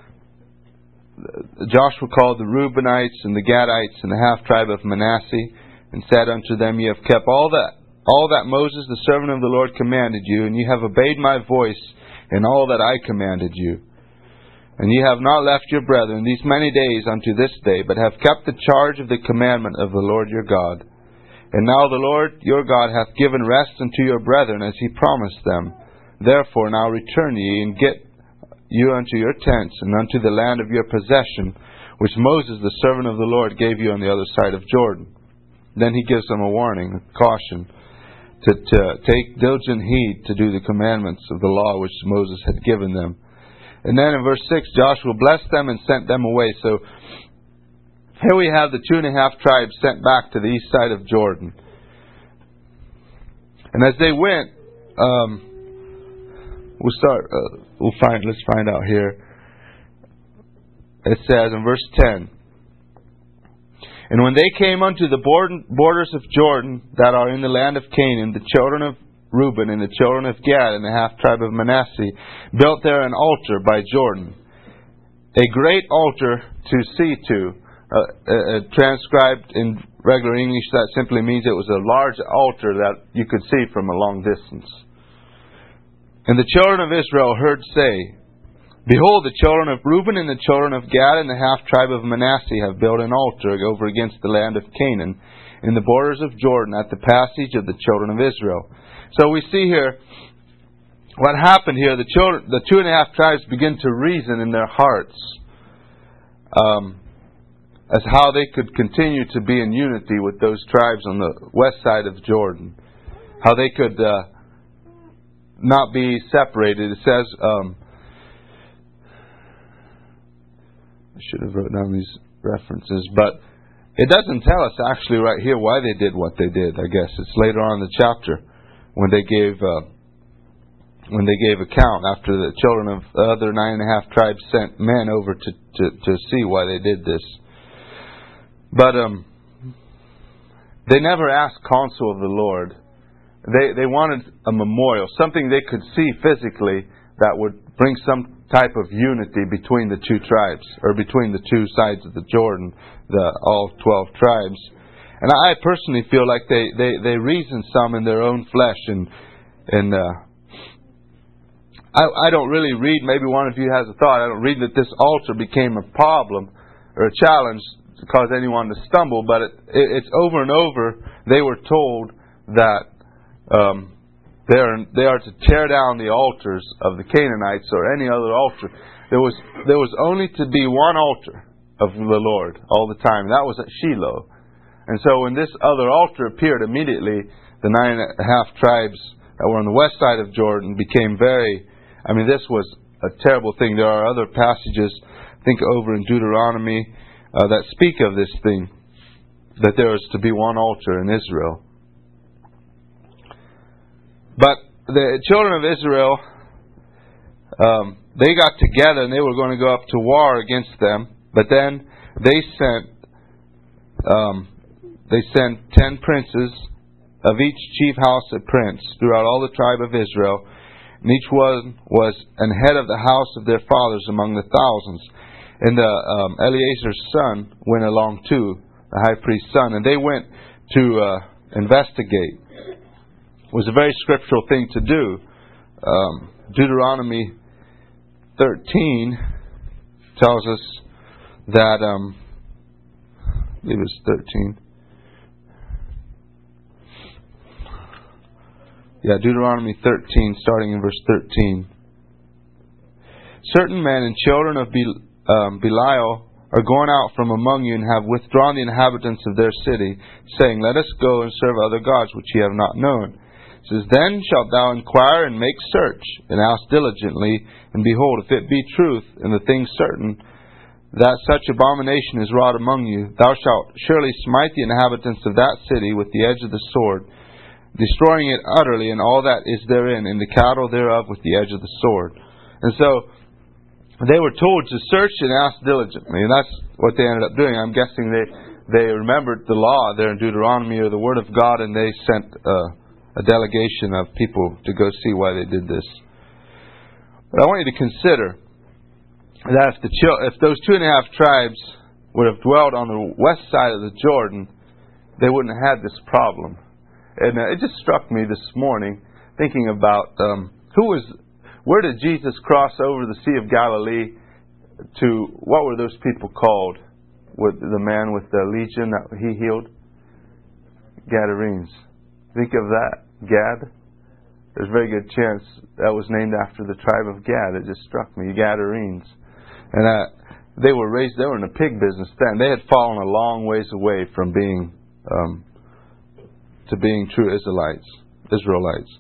Joshua called the Reubenites and the Gadites and the half tribe of Manasseh, and said unto them, Ye have kept all that all that Moses the servant of the Lord commanded you, and ye have obeyed my voice in all that I commanded you. And ye have not left your brethren these many days unto this day, but have kept the charge of the commandment of the Lord your God. And now the Lord your God hath given rest unto your brethren, as he promised them. Therefore now return ye, and get you unto your tents, and unto the land of your possession, which Moses the servant of the Lord gave you on the other side of Jordan. Then he gives them a warning, a caution, to, to take diligent heed to do the commandments of the law which Moses had given them. And then in verse six, Joshua blessed them and sent them away. So here we have the two and a half tribes sent back to the east side of Jordan. And as they went, um, we'll start. Uh, we'll find. Let's find out here. It says in verse ten. And when they came unto the borders of Jordan that are in the land of Canaan, the children of Reuben and the children of Gad and the half tribe of Manasseh built there an altar by Jordan, a great altar to see to. Uh, uh, transcribed in regular English, that simply means it was a large altar that you could see from a long distance. And the children of Israel heard say, Behold, the children of Reuben and the children of Gad and the half tribe of Manasseh have built an altar over against the land of Canaan, in the borders of Jordan, at the passage of the children of Israel. So we see here what happened here. The children, the two and a half tribes begin to reason in their hearts um, as how they could continue to be in unity with those tribes on the west side of Jordan. How they could uh, not be separated. It says, um, I should have wrote down these references, but it doesn't tell us actually right here why they did what they did. I guess it's later on in the chapter when they gave uh, when they gave account after the children of the other nine and a half tribes sent men over to, to, to see why they did this. But um, they never asked counsel of the Lord. They they wanted a memorial, something they could see physically that would bring some type of unity between the two tribes, or between the two sides of the Jordan, the all twelve tribes. And I personally feel like they, they, they reason some in their own flesh, and and uh, I I don't really read. Maybe one of you has a thought. I don't read that this altar became a problem or a challenge to cause anyone to stumble. But it, it, it's over and over they were told that um, they are they are to tear down the altars of the Canaanites or any other altar. There was there was only to be one altar of the Lord all the time. That was at Shiloh. And so when this other altar appeared, immediately the nine and a half tribes that were on the west side of Jordan became very, I mean, this was a terrible thing. There are other passages, I think over in Deuteronomy, uh, that speak of this thing, that there is to be one altar in Israel. But the children of Israel, um, they got together and they were going to go up to war against them. But then they sent um, they sent ten princes, of each chief house a prince, throughout all the tribe of Israel. And each one was an head of the house of their fathers among the thousands. And the, um, Eleazar's son went along too, the high priest's son. And they went to uh, investigate. It was a very scriptural thing to do. Um, Deuteronomy thirteen tells us that, um, I believe it's thirteen. Yeah, Deuteronomy thirteen, starting in verse thirteen. Certain men and children of Be- um, Belial are gone out from among you, and have withdrawn the inhabitants of their city, saying, Let us go and serve other gods which ye have not known. It says, Then shalt thou inquire and make search, and ask diligently, and behold, if it be truth, and the thing certain, that such abomination is wrought among you, thou shalt surely smite the inhabitants of that city with the edge of the sword, destroying it utterly, and all that is therein, and the cattle thereof with the edge of the sword. And so they were told to search and ask diligently, and that's what they ended up doing. I'm guessing they they remembered the law there in Deuteronomy, or the Word of God, and they sent uh, a delegation of people to go see why they did this. But I want you to consider that if the if those two and a half tribes would have dwelled on the west side of the Jordan, they wouldn't have had this problem. And uh, it just struck me this morning, thinking about um, who was. Where did Jesus cross over the Sea of Galilee to, what were those people called? With the man with the legion that he healed? Gadarenes. Think of that. Gad. There's a very good chance that was named after the tribe of Gad. It just struck me. Gadarenes. And uh, they were raised, they were in the pig business then. They had fallen a long ways away from being, um, to being true Israelites. Israelites.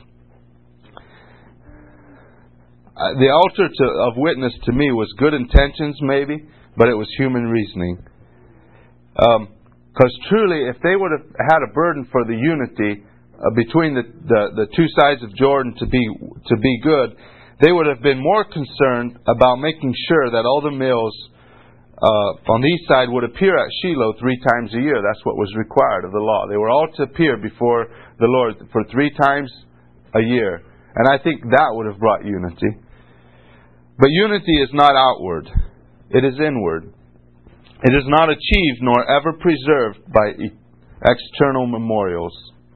Uh, the altar to, of witness to me was good intentions, maybe, but it was human reasoning. Because um, truly, if they would have had a burden for the unity uh, between the, the, the two sides of Jordan to be to be good, they would have been more concerned about making sure that all the males uh, on the east side would appear at Shiloh three times a year. That's what was required of the law. They were all to appear before the Lord for three times a year. And I think that would have brought unity. But unity is not outward. It is inward. It is not achieved nor ever preserved by external memorials.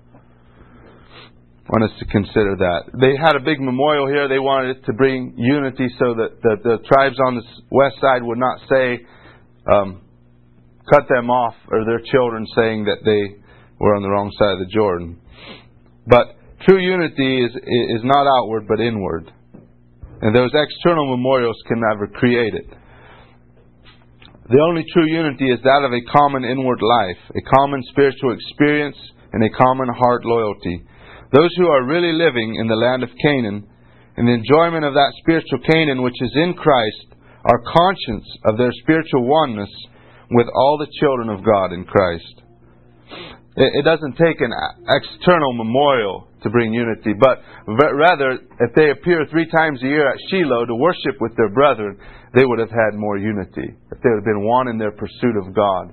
I want us to consider that. They had a big memorial here. They wanted it to bring unity so that the, the tribes on the west side would not say, um, cut them off, or their children saying that they were on the wrong side of the Jordan. But true unity is is not outward but inward. And those external memorials can never create it. The only true unity is that of a common inward life, a common spiritual experience, and a common heart loyalty. Those who are really living in the land of Canaan, in the enjoyment of that spiritual Canaan which is in Christ, are conscious of their spiritual oneness with all the children of God in Christ. It doesn't take an external memorial to bring unity, but rather, if they appear three times a year at Shiloh to worship with their brethren, they would have had more unity. If they would have been one in their pursuit of God.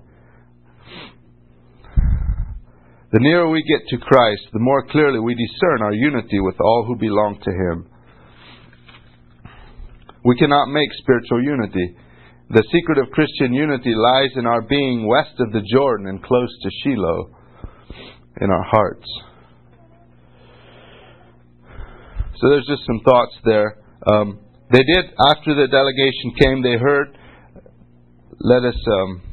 The nearer we get to Christ, the more clearly we discern our unity with all who belong to Him. We cannot make spiritual unity. The secret of Christian unity lies in our being west of the Jordan and close to Shiloh in our hearts. So there's just some thoughts there. Um, they did, after the delegation came, they heard, let us, um,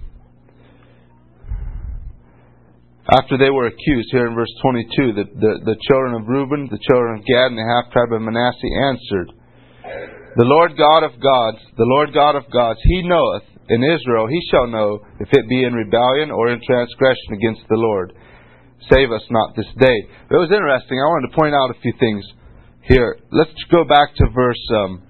after they were accused, here in verse twenty-two, the, the, the children of Reuben, the children of Gad, and the half-tribe of Manasseh answered, The Lord God of gods, the Lord God of gods, He knoweth, in Israel He shall know, if it be in rebellion or in transgression against the Lord. Save us not this day. It was interesting. I wanted to point out a few things here. Let's go back to verse um,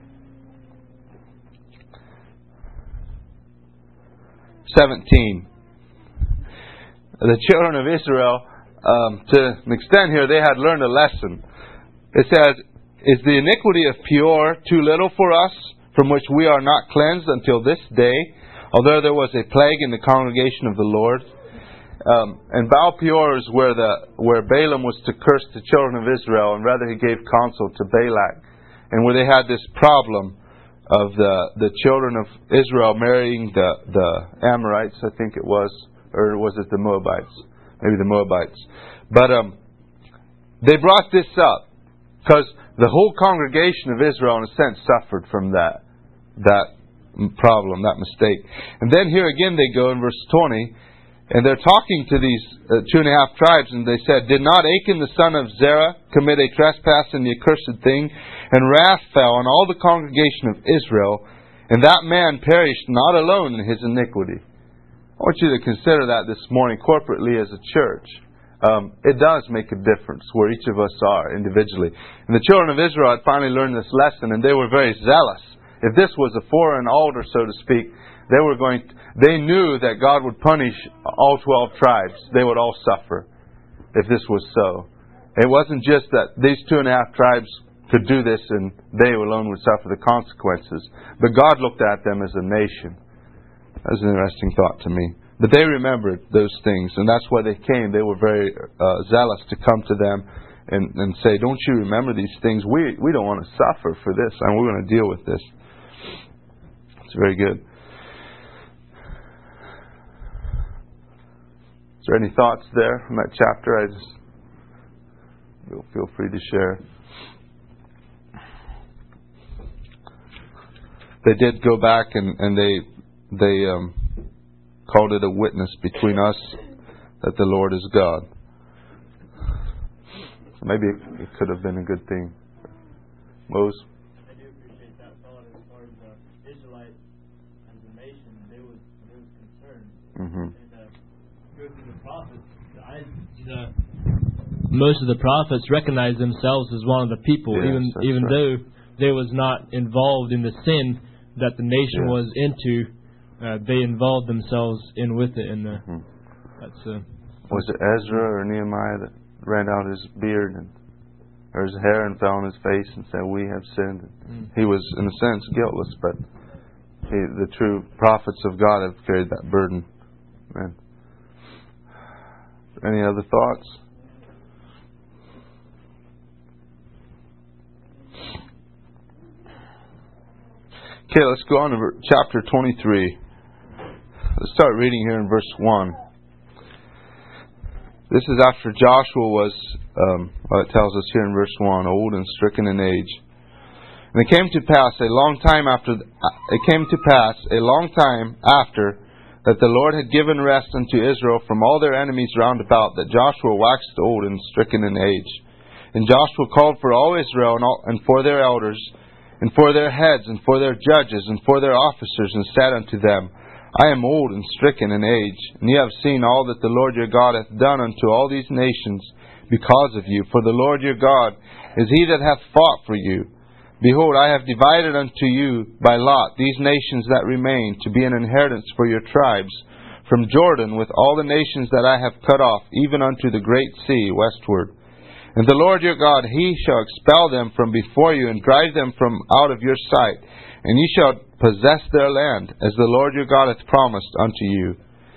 seventeen. The children of Israel, um, to an extent here, they had learned a lesson. It says, Is the iniquity of Peor too little for us, from which we are not cleansed until this day, although there was a plague in the congregation of the Lord? Um, and Baal Peor is where the where Balaam was to curse the children of Israel, and rather he gave counsel to Balak, and where they had this problem of the the children of Israel marrying the the Amorites, I think it was, or was it the Moabites? Maybe the Moabites. But um, they brought this up because the whole congregation of Israel, in a sense, suffered from that that problem, that mistake. And then here again they go in verse twenty. And they're talking to these uh, two and a half tribes, and they said, Did not Achan the son of Zerah commit a trespass in the accursed thing? And wrath fell on all the congregation of Israel, And that man perished not alone in his iniquity. I want you to consider that this morning corporately as a church. Um, it does make a difference where each of us are individually. And the children of Israel had finally learned this lesson, and they were very zealous. If this was a foreign altar, so to speak, they were going. To, they knew that God would punish all twelve tribes. They would all suffer if this was so. It wasn't just that these two and a half tribes could do this and they alone would suffer the consequences. But God looked at them as a nation. That was an interesting thought to me. But they remembered those things, and that's why they came. They were very uh, zealous to come to them and, and say, don't you remember these things? We we don't want to suffer for this, and we're going to deal with this. It's very good. Is there any thoughts there from that chapter? I just feel, feel free to share. They did go back and, and they they um, called it a witness between us that the Lord is God. So maybe it, it could have been a good thing. Moses? I do appreciate that thought as far as the Israelites as a nation. They was they was concerned. Mm-hmm. And uh, go through the prophets. I, the, most of the prophets recognized themselves as one of the people, Yes, even that's even right. though they was not involved in the sin that the nation Yeah. was into. Uh, they involved themselves in with it, and uh, Mm-hmm. that's uh, Was it Ezra or Nehemiah that ran out his beard and or his hair and fell on his face and said, "We have sinned"? Mm. He was, in a sense, guiltless, but he, the true prophets of God have carried that burden. Amen. Any other thoughts? Okay, let's go on to chapter twenty-three. Let's start reading here in verse one. This is after Joshua was, um, well, it tells us here in verse one, old and stricken in age. And it came to pass a long time after, it came to pass a long time after that the Lord had given rest unto Israel from all their enemies round about, that Joshua waxed old and stricken in age. And Joshua called for all Israel and, all, and for their elders, and for their heads, and for their judges, and for their officers, and said unto them, I am old and stricken in age, and ye have seen all that the Lord your God hath done unto all these nations because of you. For the Lord your God is he that hath fought for you. Behold, I have divided unto you by lot these nations that remain, to be an inheritance for your tribes, from Jordan with all the nations that I have cut off, even unto the great sea westward. And the Lord your God, he shall expel them from before you, and drive them from out of your sight, and ye shall possess their land, as the Lord your God hath promised unto you.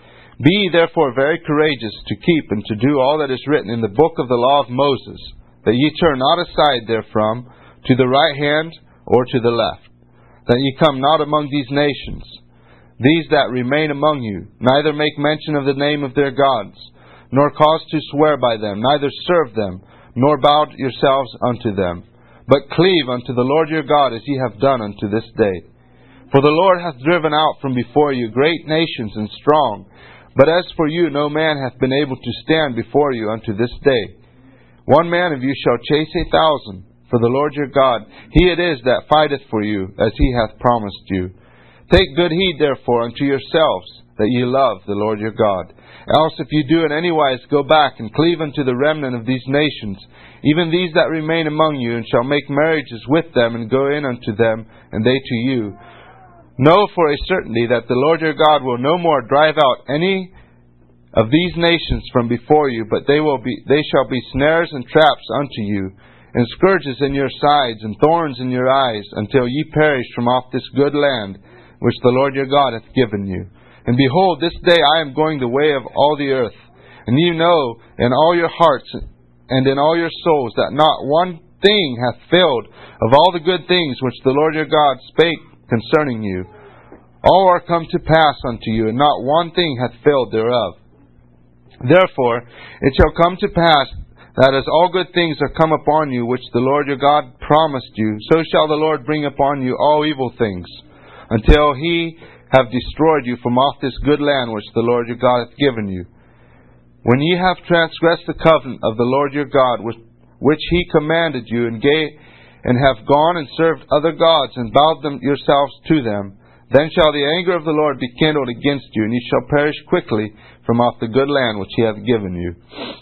Be ye therefore very courageous to keep and to do all that is written in the book of the law of Moses, that ye turn not aside therefrom, to the right hand or to the left, that ye come not among these nations, these that remain among you, neither make mention of the name of their gods, nor cause to swear by them, neither serve them, nor bow yourselves unto them, but cleave unto the Lord your God, as ye have done unto this day. For the Lord hath driven out from before you great nations and strong, but as for you no man hath been able to stand before you unto this day. One man of you shall chase a thousand, for the Lord your God, he it is that fighteth for you, as he hath promised you. Take good heed therefore unto yourselves, that ye love the Lord your God. Else if you do in any wise go back and cleave unto the remnant of these nations, even these that remain among you, and shall make marriages with them, and go in unto them, and they to you, know for a certainty that the Lord your God will no more drive out any of these nations from before you, but they will be they shall be snares and traps unto you, and scourges in your sides, and thorns in your eyes, until ye perish from off this good land which the Lord your God hath given you. And behold, this day I am going the way of all the earth, and ye know in all your hearts and in all your souls that not one thing hath failed of all the good things which the Lord your God spake concerning you. All are come to pass unto you, and not one thing hath failed thereof. Therefore it shall come to pass that as all good things are come upon you, which the Lord your God promised you, so shall the Lord bring upon you all evil things, until he have destroyed you from off this good land which the Lord your God hath given you. When ye have transgressed the covenant of the Lord your God, which, which he commanded you, and gave, and have gone and served other gods, and bowed them yourselves to them, Then shall the anger of the Lord be kindled against you, and ye shall perish quickly from off the good land which He hath given you.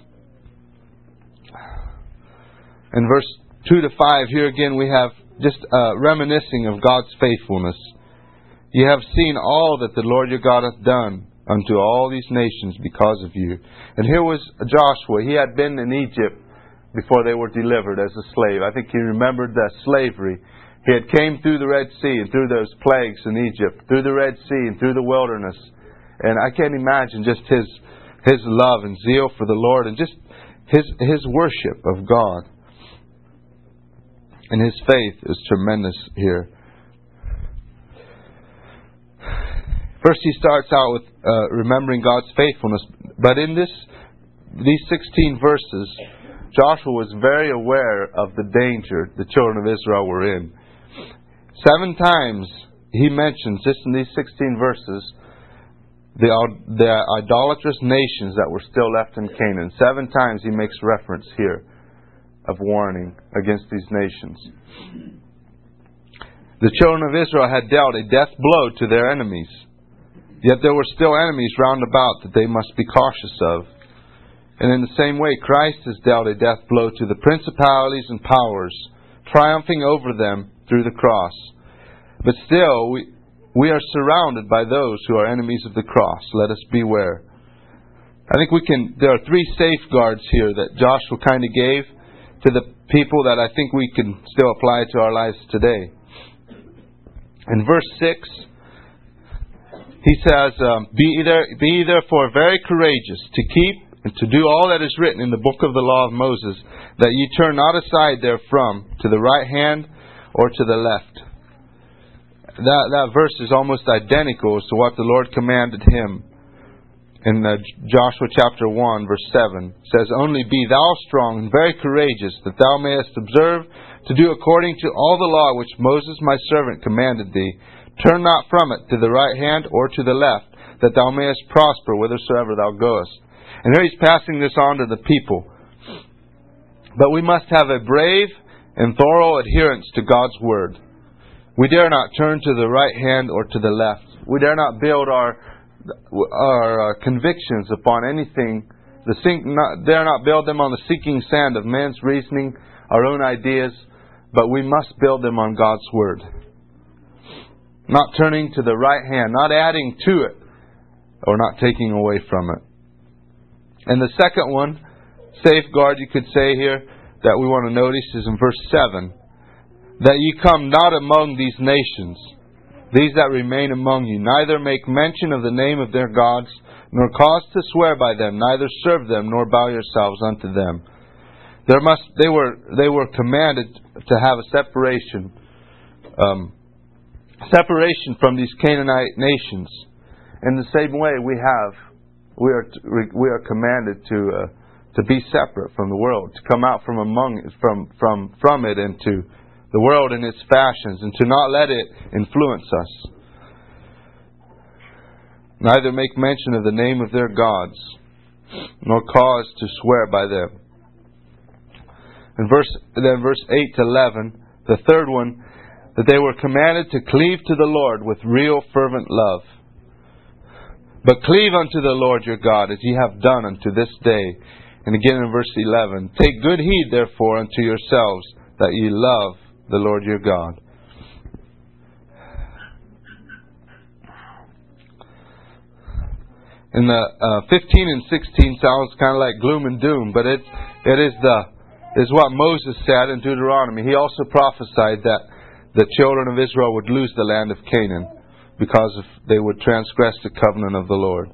In verse two to five, here again we have just uh, reminiscing of God's faithfulness. Ye have seen all that the Lord your God hath done unto all these nations because of you. And here was Joshua. He had been in Egypt before they were delivered as a slave. I think he remembered that slavery. He had came through the Red Sea and through those plagues in Egypt, through the Red Sea and through the wilderness. And I can't imagine just his his love and zeal for the Lord and just his his worship of God. And his faith is tremendous here. First he starts out with uh, remembering God's faithfulness. But in this these sixteen verses, Joshua was very aware of the danger the children of Israel were in. Seven times he mentions, just in these sixteen verses, the, the idolatrous nations that were still left in Canaan. Seven times he makes reference here of warning against these nations. The children of Israel had dealt a death blow to their enemies. Yet there were still enemies round about that they must be cautious of. And in the same way, Christ has dealt a death blow to the principalities and powers, triumphing over them through the cross. But still, we, we are surrounded by those who are enemies of the cross. Let us beware. I think we can, there are three safeguards here that Joshua kind of gave to the people that I think we can still apply to our lives today. In verse six, he says, um, be, either, be ye therefore very courageous to keep and to do all that is written in the book of the law of Moses, that ye turn not aside therefrom to the right hand or to the left. That, that verse is almost identical as to what the Lord commanded him. In uh, Joshua chapter one, verse seven, it says, Only be thou strong and very courageous, that thou mayest observe to do according to all the law which Moses my servant commanded thee. Turn not from it to the right hand or to the left, that thou mayest prosper whithersoever thou goest. And here he's passing this on to the people. But we must have a brave and thorough adherence to God's Word. We dare not turn to the right hand or to the left. We dare not build our our uh, convictions upon anything. The sink, not, dare not build them on the sinking sand of man's reasoning, our own ideas, but we must build them on God's Word. Not turning to the right hand, not adding to it, or not taking away from it. And the second one, safeguard you could say here, that we want to notice is in verse seven. That ye come not among these nations, these that remain among you, neither make mention of the name of their gods, nor cause to swear by them, neither serve them, nor bow yourselves unto them. There must they were they were commanded to have a separation, um, separation from these Canaanite nations. In the same way, we have we are we are commanded to uh, to be separate from the world, to come out from among from from from it into the world and its fashions, and to not let it influence us. Neither make mention of the name of their gods, nor cause to swear by them. In verse then verse eight to eleven, the third one, that they were commanded to cleave to the Lord with real fervent love. But cleave unto the Lord your God, as ye have done unto this day. And again in verse eleven, take good heed therefore unto yourselves, that ye love the Lord your God. In the uh, fifteen and sixteen sounds kind of like gloom and doom, but it it is the is what Moses said in Deuteronomy. He also prophesied that the children of Israel would lose the land of Canaan because if they would transgress the covenant of the Lord.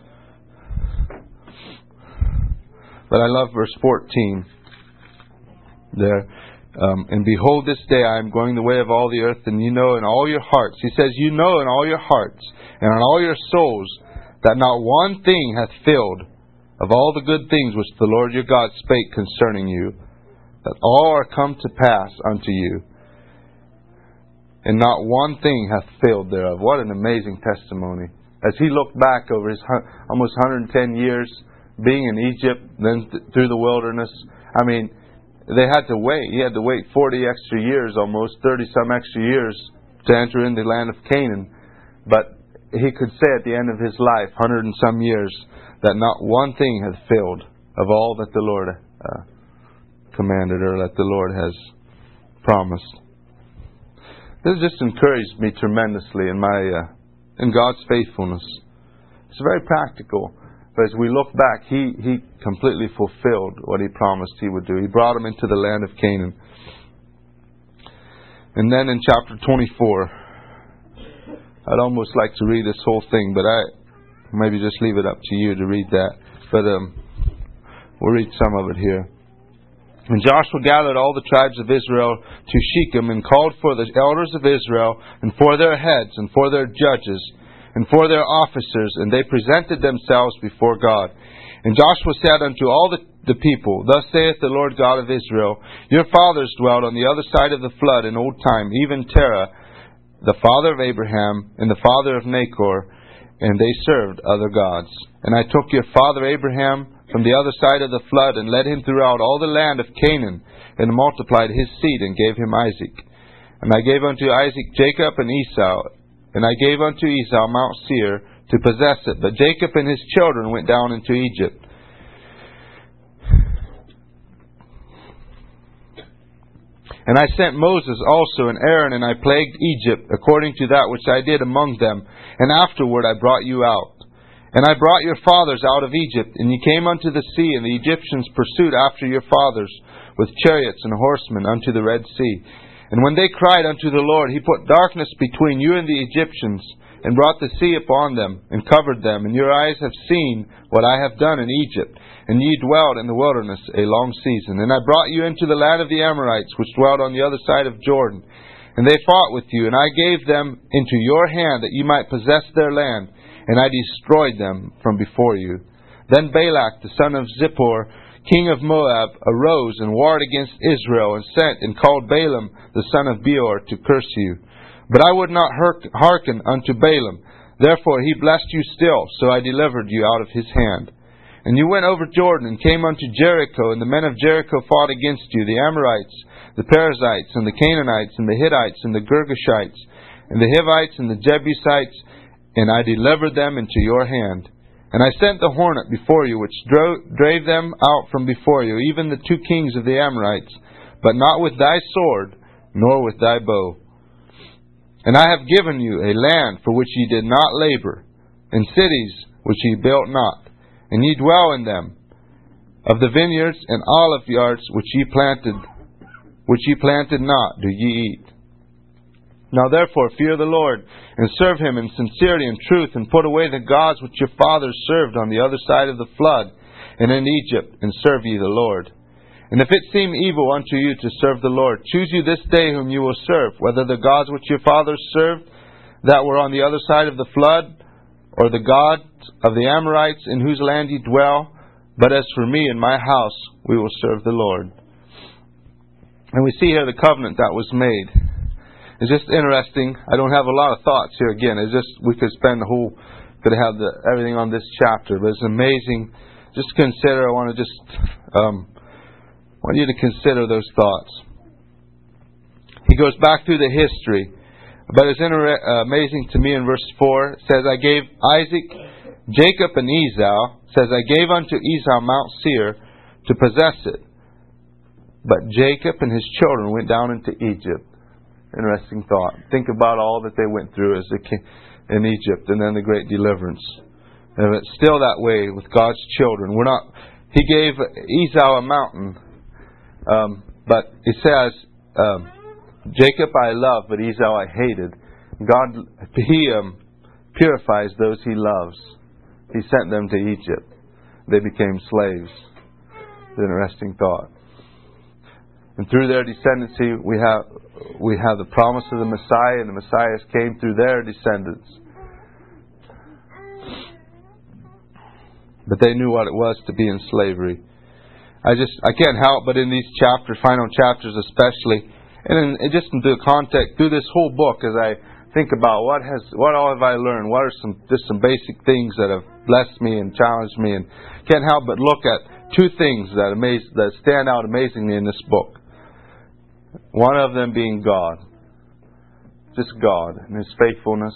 But I love verse fourteen there. Um, and behold, this day I am going the way of all the earth, and you know in all your hearts. He says, you know in all your hearts and in all your souls that not one thing hath failed of all the good things which the Lord your God spake concerning you, that all are come to pass unto you, and not one thing hath failed thereof. What an amazing testimony. As he looked back over his almost one hundred ten years being in Egypt, then th- through the wilderness, I mean, they had to wait. He had to wait forty extra years, almost thirty some extra years, to enter into the land of Canaan. But he could say at the end of his life, hundred and some years, that not one thing has failed of all that the Lord uh, commanded or that the Lord has promised. This just encouraged me tremendously in my uh, in God's faithfulness. It's very practical, but as we look back, He He completely fulfilled what He promised He would do. He brought them into the land of Canaan. And then in chapter twenty-four, I'd almost like to read this whole thing, but I maybe just leave it up to you to read that. But um, we'll read some of it here. And Joshua gathered all the tribes of Israel to Shechem and called for the elders of Israel and for their heads and for their judges and for their officers, and they presented themselves before God. And Joshua said unto all the, the people, Thus saith the Lord God of Israel, Your fathers dwelt on the other side of the flood in old time, even Terah, the father of Abraham, and the father of Nachor, and they served other gods. And I took your father Abraham from the other side of the flood, and led him throughout all the land of Canaan, and multiplied his seed, and gave him Isaac. And I gave unto Isaac Jacob and Esau, and I gave unto Esau Mount Seir to possess it. But Jacob and his children went down into Egypt. And I sent Moses also and Aaron, and I plagued Egypt, according to that which I did among them. And afterward I brought you out. And I brought your fathers out of Egypt, and ye came unto the sea, and the Egyptians pursued after your fathers with chariots and horsemen unto the Red Sea. And when they cried unto the Lord, He put darkness between you and the Egyptians, and brought the sea upon them, and covered them. And your eyes have seen what I have done in Egypt, and ye dwelled in the wilderness a long season. And I brought you into the land of the Amorites, which dwelled on the other side of Jordan. And they fought with you, and I gave them into your hand, that ye might possess their land. And I destroyed them from before you. Then Balak, the son of Zippor, king of Moab, arose and warred against Israel, and sent and called Balaam, the son of Beor, to curse you. But I would not hearken unto Balaam. Therefore he blessed you still, so I delivered you out of his hand. And you went over Jordan, and came unto Jericho, and the men of Jericho fought against you, the Amorites, the Perizzites, and the Canaanites, and the Hittites, and the Girgashites, and the Hivites, and the Jebusites, and I delivered them into your hand. And I sent the hornet before you, which drove, drave them out from before you, even the two kings of the Amorites, but not with thy sword, nor with thy bow. And I have given you a land for which ye did not labor, and cities which ye built not, and ye dwell in them. Of the vineyards and olive yards which ye planted, which ye planted not, do ye eat. Now therefore fear the Lord, and serve Him in sincerity and truth, and put away the gods which your fathers served on the other side of the flood, and in Egypt, and serve ye the Lord. And if it seem evil unto you to serve the Lord, choose you this day whom you will serve, whether the gods which your fathers served, that were on the other side of the flood, or the gods of the Amorites, in whose land ye dwell. But as for me and my house, we will serve the Lord. And we see here the covenant that was made. It's just interesting. I don't have a lot of thoughts here. Again, it's just we could spend the whole, could have the, everything on this chapter, but it's amazing. Just consider. I want to just um, want you to consider those thoughts. He goes back through the history, but it's inter- uh, amazing to me in verse four. It says, "I gave Isaac, Jacob, and Esau." It says, "I gave unto Esau Mount Seir to possess it, but Jacob and his children went down into Egypt." Interesting thought. Think about all that they went through as they came in Egypt, and then the great deliverance. And it's still that way with God's children. We're not. He gave Esau a mountain, um, but it says, um, "Jacob I love, but Esau I hated." God, He um, purifies those He loves. He sent them to Egypt. They became slaves. It's an interesting thought. And through their descendancy, we have we have the promise of the Messiah, and the Messiah came through their descendants. But they knew what it was to be in slavery. I just I can't help but in these chapters, final chapters especially, and in, just into the context through this whole book, as I think about what has what all have I learned, what are some just some basic things that have blessed me and challenged me, and can't help but look at two things that amaze that stand out amazingly in this book. One of them being God. Just God and His faithfulness.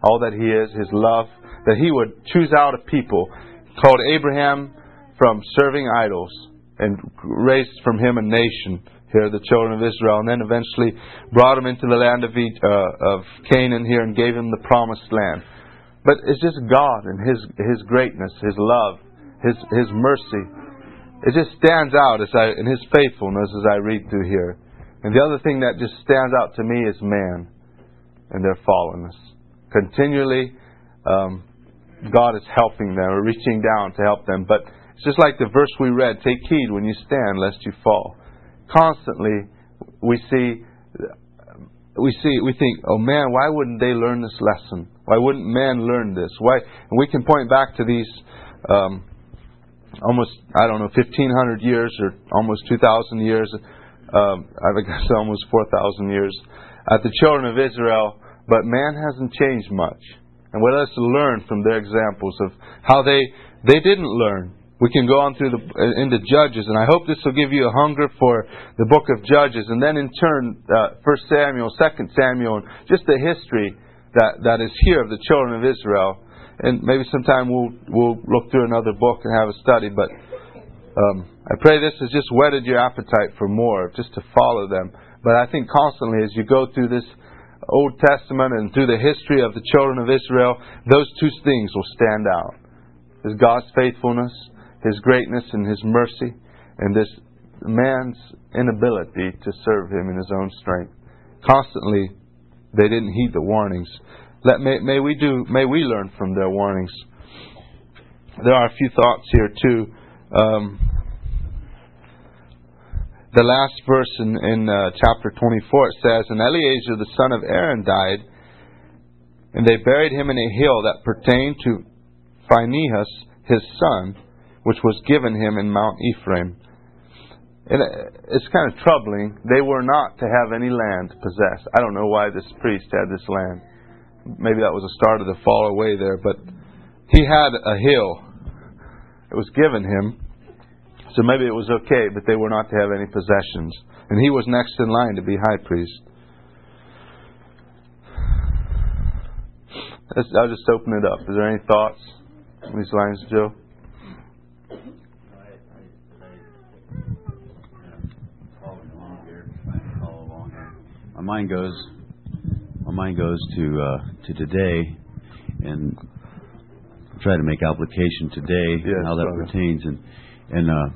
all that He is, His love, that He would choose out a people, called Abraham from serving idols, and raised from him a nation, here the children of Israel, and then eventually brought them into the land of, uh, of Canaan here and gave them the promised land. But it's just God and His His greatness, His love, His His mercy. It just stands out as I, in His faithfulness as I read through here. And the other thing that just stands out to me is man and their fallenness. Continually, um, God is helping them or reaching down to help them. But it's just like the verse we read, take heed when you stand lest you fall. Constantly we see, we see, we think, oh man, why wouldn't they learn this lesson? Why wouldn't man learn this? Why? And we can point back to these um, almost, I don't know, fifteen hundred years or almost two thousand years. Um, I guess almost four thousand years at the children of Israel. But man hasn't changed much. And let us learn from their examples of how they they didn't learn. We can go on through the into Judges, and I hope this will give you a hunger for the book of Judges, and then in turn, uh, First Samuel, Second Samuel, and just the history that, that is here of the children of Israel. And maybe sometime we'll we'll look through another book and have a study. But um, I pray this has just whetted your appetite for more, just to follow them. But I think constantly as you go through this Old Testament and through the history of the children of Israel, those two things will stand out: is God's faithfulness, His greatness and His mercy, and this man's inability to serve Him in his own strength. Constantly, they didn't heed the warnings. Let may, may we do. May we learn from their warnings. There are a few thoughts here too. Um, the last verse in, in uh, chapter twenty-four, it says, "And Eleazar the son of Aaron died, and they buried him in a hill that pertained to Phinehas his son, which was given him in Mount Ephraim." And it's kind of troubling. They were not to have any land to possess. I don't know why this priest had this land. Maybe that was the start of the fall away there. But he had a hill. It was given him. So maybe it was okay, but they were not to have any possessions. And he was next in line to be high priest. I'll just open it up. Is there any thoughts on these lines, Joe? My mind goes, my mind goes to uh, to today, and try to make application today, yes, how that brother. pertains, and and uh,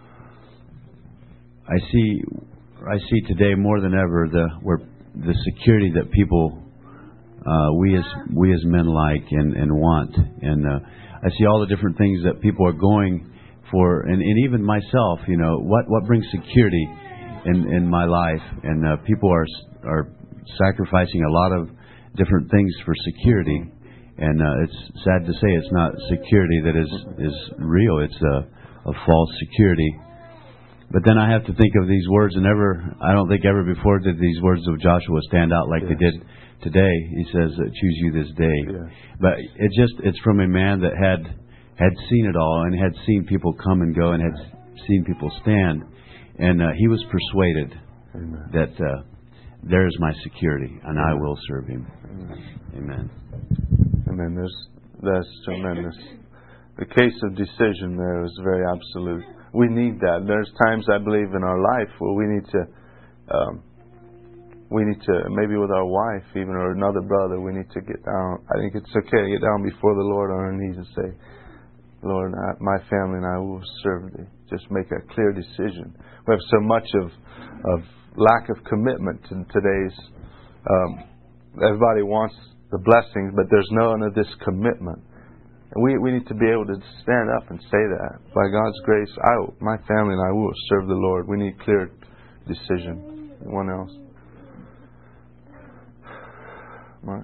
I see I see today more than ever the where the security that people uh, we as we as men like and, and want, and uh, I see all the different things that people are going for, and, and even myself, you know, what what brings security in in my life, and uh, people are are sacrificing a lot of different things for security, and uh, it's sad to say it's not security that is is real. It's a, a false security. But then I have to think of these words, and ever I don't think ever before did these words of Joshua stand out like yes. they did today. He says, "Choose you this day." Yes. But it just it's from a man that had had seen it all and had seen people come and go and had seen people stand. And uh, he was persuaded Amen. that uh, there is my security, and Amen. I will serve Him. Amen. Amen. Amen. There's, that's tremendous. The case of decision there is very absolute. We need that. There's times, I believe, in our life where we need to, um, we need to, maybe with our wife, even, or another brother, we need to get down. I think it's okay to get down before the Lord on our knees and say, "Lord, I, my family and I will serve Thee." Just make a clear decision. We have so much of of lack of commitment in today's. Um, everybody wants the blessings, but there's none of this commitment. And we we need to be able to stand up and say that. By God's grace, I, my family and I will serve the Lord. We need clear decision. Anyone else? Mark?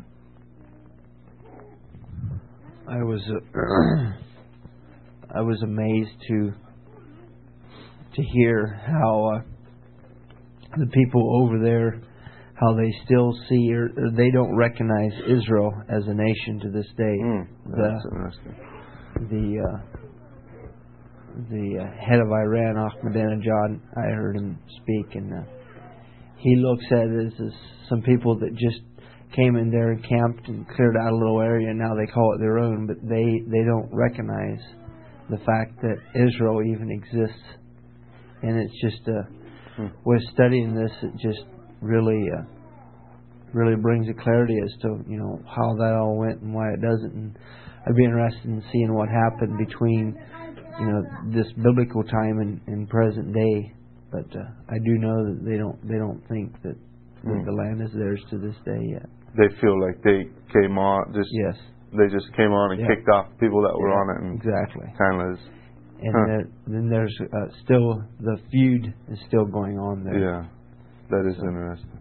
I was uh, I was amazed to to hear how uh, the people over there, how they still see or, or they don't recognize Israel as a nation to this day. Mm, that's the interesting. the uh, the uh, head of Iran, Ahmadinejad, I heard him speak, and uh, he looks at it as, as some people that just came in there and camped and cleared out a little area, and now they call it their own, but they, they don't recognize the fact that Israel even exists. And it's just, uh, hmm. with studying this, it just really, uh, really brings a clarity as to, you know, how that all went and why it doesn't. And I'd be interested in seeing what happened between, you know, this biblical time and, and present day. But uh, I do know that they don't they don't think that, that mm. the land is theirs to this day yet. They feel like they came on just yes. They just came on and yeah. kicked off people that were yeah, on it, and exactly. kind of is. And huh. there, then there's uh, still the feud is still going on there. Yeah, that is so. interesting.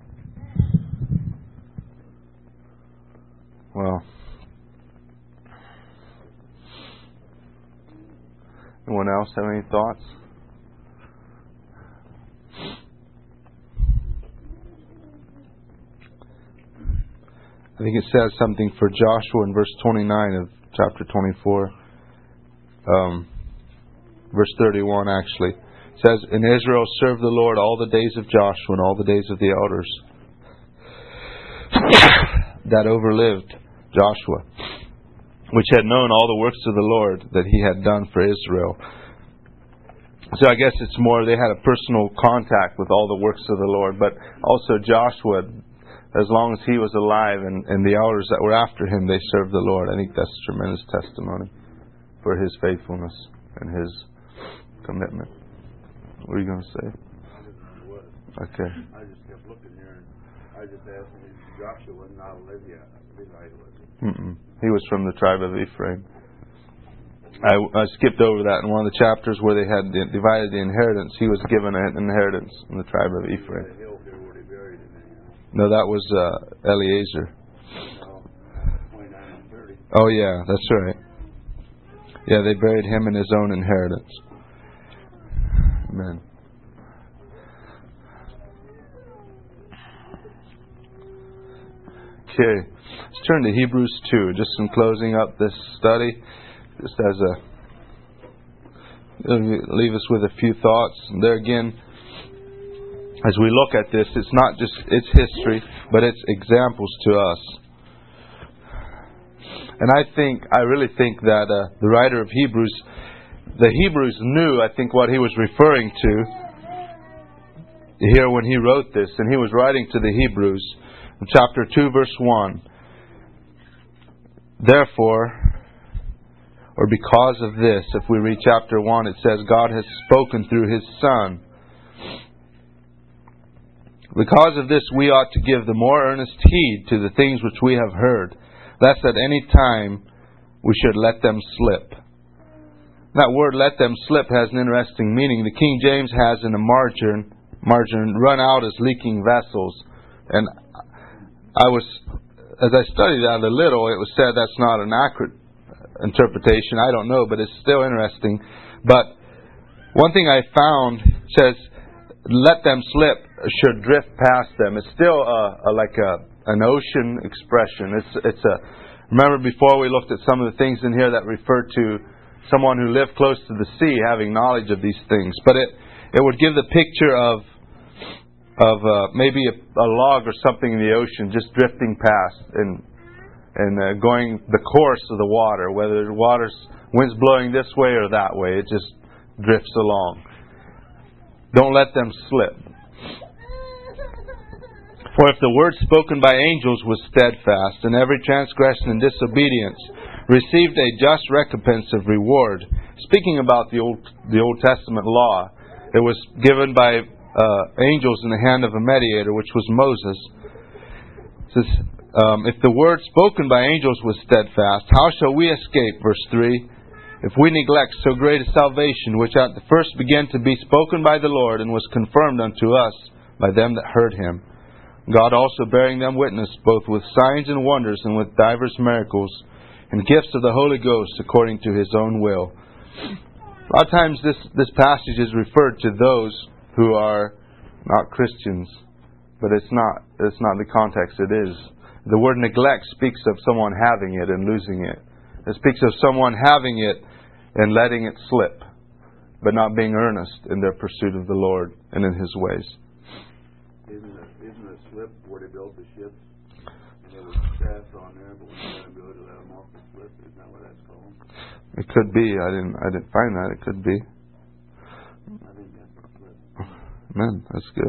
Well, anyone else have any thoughts? I think it says something for Joshua in verse twenty-nine of chapter twenty-four. Um, verse thirty-one actually. It says, "And Israel served the Lord all the days of Joshua and all the days of the elders that overlived Joshua, which had known all the works of the Lord that he had done for Israel." So I guess it's more they had a personal contact with all the works of the Lord, but also Joshua, as long as he was alive, and, and the elders that were after him, they served the Lord. I think that's a tremendous testimony for his faithfulness and his commitment. What are you going to say? Okay. I just kept looking here, and I just asked him, Joshua was not a Levite, was he? Mm-mm. He was from the tribe of Ephraim. I, I skipped over that in one of the chapters where they had divided the inheritance. He was given an inheritance in the tribe of Ephraim. No, that was uh, Eliezer. Oh, yeah, that's right. Yeah, they buried him in his own inheritance. Amen. Okay, let's turn to Hebrews two, just in closing up this study, just as a, leave us with a few thoughts. And there again, as we look at this, it's not just its history, but it's examples to us. And I think, I really think that uh, the writer of Hebrews, the Hebrews knew, I think, what he was referring to here when he wrote this. And he was writing to the Hebrews in chapter two, verse one. Therefore, or because of this, if we read chapter one, it says, God has spoken through His Son. Because of this, we ought to give the more earnest heed to the things which we have heard, lest at any time we should let them slip. That word "let them slip" has an interesting meaning. The King James has in a margin, margin run out as leaking vessels. And I was, as I studied that a little, it was said that's not an accurate interpretation. I don't know, but it's still interesting. But one thing I found says, "let them slip" should drift past them. It's still a, a, like a an ocean expression. It's it's a. Remember before we looked at some of the things in here that refer to someone who lived close to the sea, having knowledge of these things. But it it would give the picture of of uh, maybe a, a log or something in the ocean just drifting past and and uh, going the course of the water, whether the water's wind's blowing this way or that way, it just drifts along. Don't let them slip. For if the word spoken by angels was steadfast, and every transgression and disobedience received a just recompense of reward. Speaking about the Old the Old Testament law, it was given by uh, angels in the hand of a mediator, which was Moses. It says, um, if the word spoken by angels was steadfast, how shall we escape? Verse three. If we neglect so great a salvation, which at the first began to be spoken by the Lord, and was confirmed unto us by them that heard Him, God also bearing them witness, both with signs and wonders, and with divers miracles, and gifts of the Holy Ghost, according to His own will. A lot of times this, this passage is referred to those who are not Christians, but it's not. It's not the context it is. The word neglect speaks of someone having it and losing it. It speaks of someone having it and letting it slip, but not being earnest in their pursuit of the Lord and in His ways. Isn't it, isn't it slip where they built the ships, and there was crafts on there, but when you let them go, to let them off the slip. Isn't that what that's called? It could be. I didn't. I didn't find that. It could be. I think that's the slip. Man, that's good.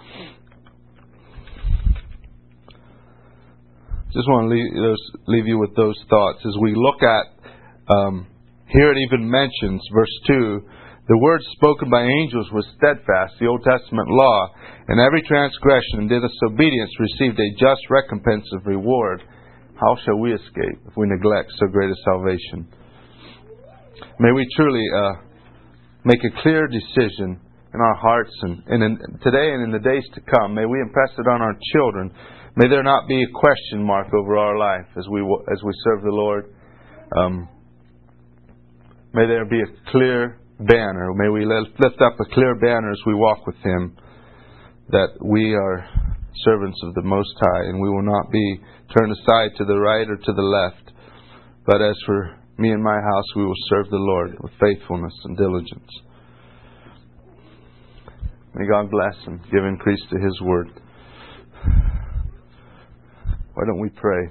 Just want to leave, those, leave you with those thoughts as we look at. Um, here it even mentions verse two. The word spoken by angels was steadfast, the Old Testament law, and every transgression and disobedience received a just recompense of reward. How shall we escape if we neglect so great a salvation? May we truly uh, make a clear decision in our hearts, and, and in, today and in the days to come. May we impress it on our children. May there not be a question mark over our life as we as we serve the Lord. Um, may there be a clear banner. May we lift up a clear banner as we walk with Him, that we are servants of the Most High, and we will not be turned aside to the right or to the left. But as for me and my house, we will serve the Lord with faithfulness and diligence. May God bless and give increase to His word. Why don't we pray?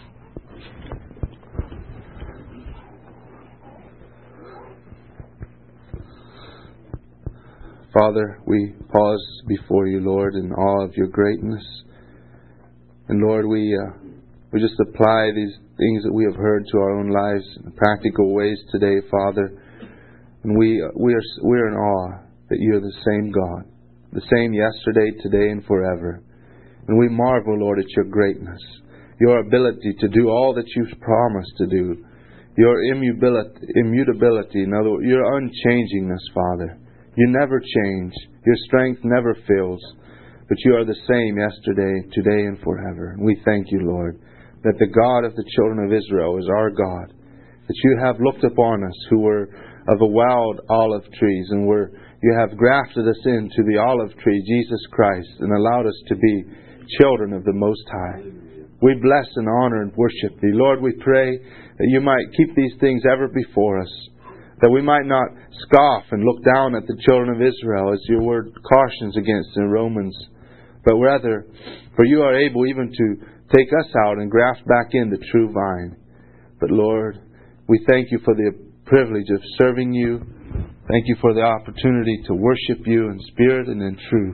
Father, we pause before you, Lord, in awe of your greatness. And Lord, we uh, we just apply these things that we have heard to our own lives in practical ways today, Father. And we uh, we are we are in awe that you are the same God, the same yesterday, today, and forever. And we marvel, Lord, at your greatness, your ability to do all that you've promised to do, your immutability, immutability, in other words, your unchangingness, Father. You never change. Your strength never fails. But you are the same yesterday, today, and forever. And we thank you, Lord, that the God of the children of Israel is our God. That you have looked upon us who were of a wild olive trees, and were you have grafted us into the olive tree, Jesus Christ, and allowed us to be children of the Most High. We bless and honor and worship Thee. Lord, we pray that you might keep these things ever before us, that we might not scoff and look down at the children of Israel, as your word cautions against in Romans, but rather, for you are able even to take us out and graft back in the true vine. But Lord, we thank you for the privilege of serving you. Thank you for the opportunity to worship you in spirit and in truth.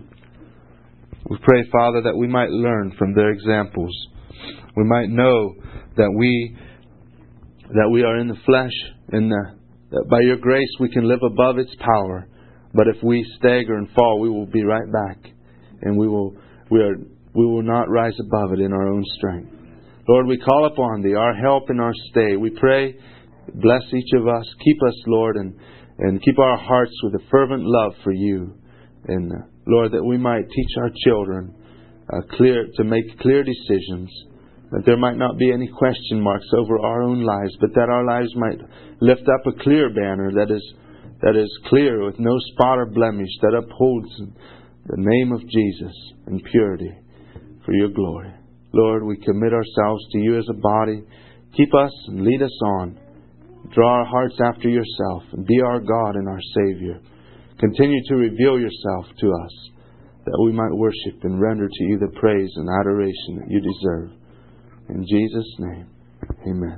We pray, Father, that we might learn from their examples. We might know that we that we are in the flesh, and that by your grace we can live above its power. But if we stagger and fall, we will be right back, and we will we are we will not rise above it in our own strength. Lord, we call upon Thee, our help and our stay. We pray, bless each of us, keep us, Lord, and and keep our hearts with a fervent love for you. And uh, Lord, that we might teach our children uh, clear to make clear decisions, that there might not be any question marks over our own lives, but that our lives might lift up a clear banner that is that is clear, with no spot or blemish, that upholds the name of Jesus in purity for your glory. Lord, we commit ourselves to you as a body. Keep us and lead us on. Draw our hearts after yourself, and be our God and our Savior. Continue to reveal yourself to us, that we might worship and render to you the praise and adoration that you deserve. In Jesus' name, amen.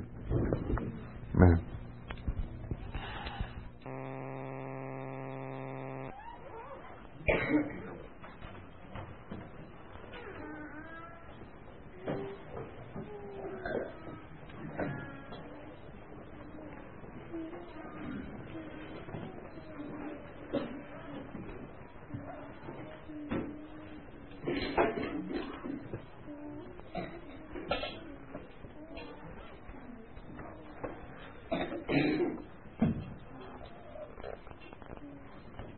Amen.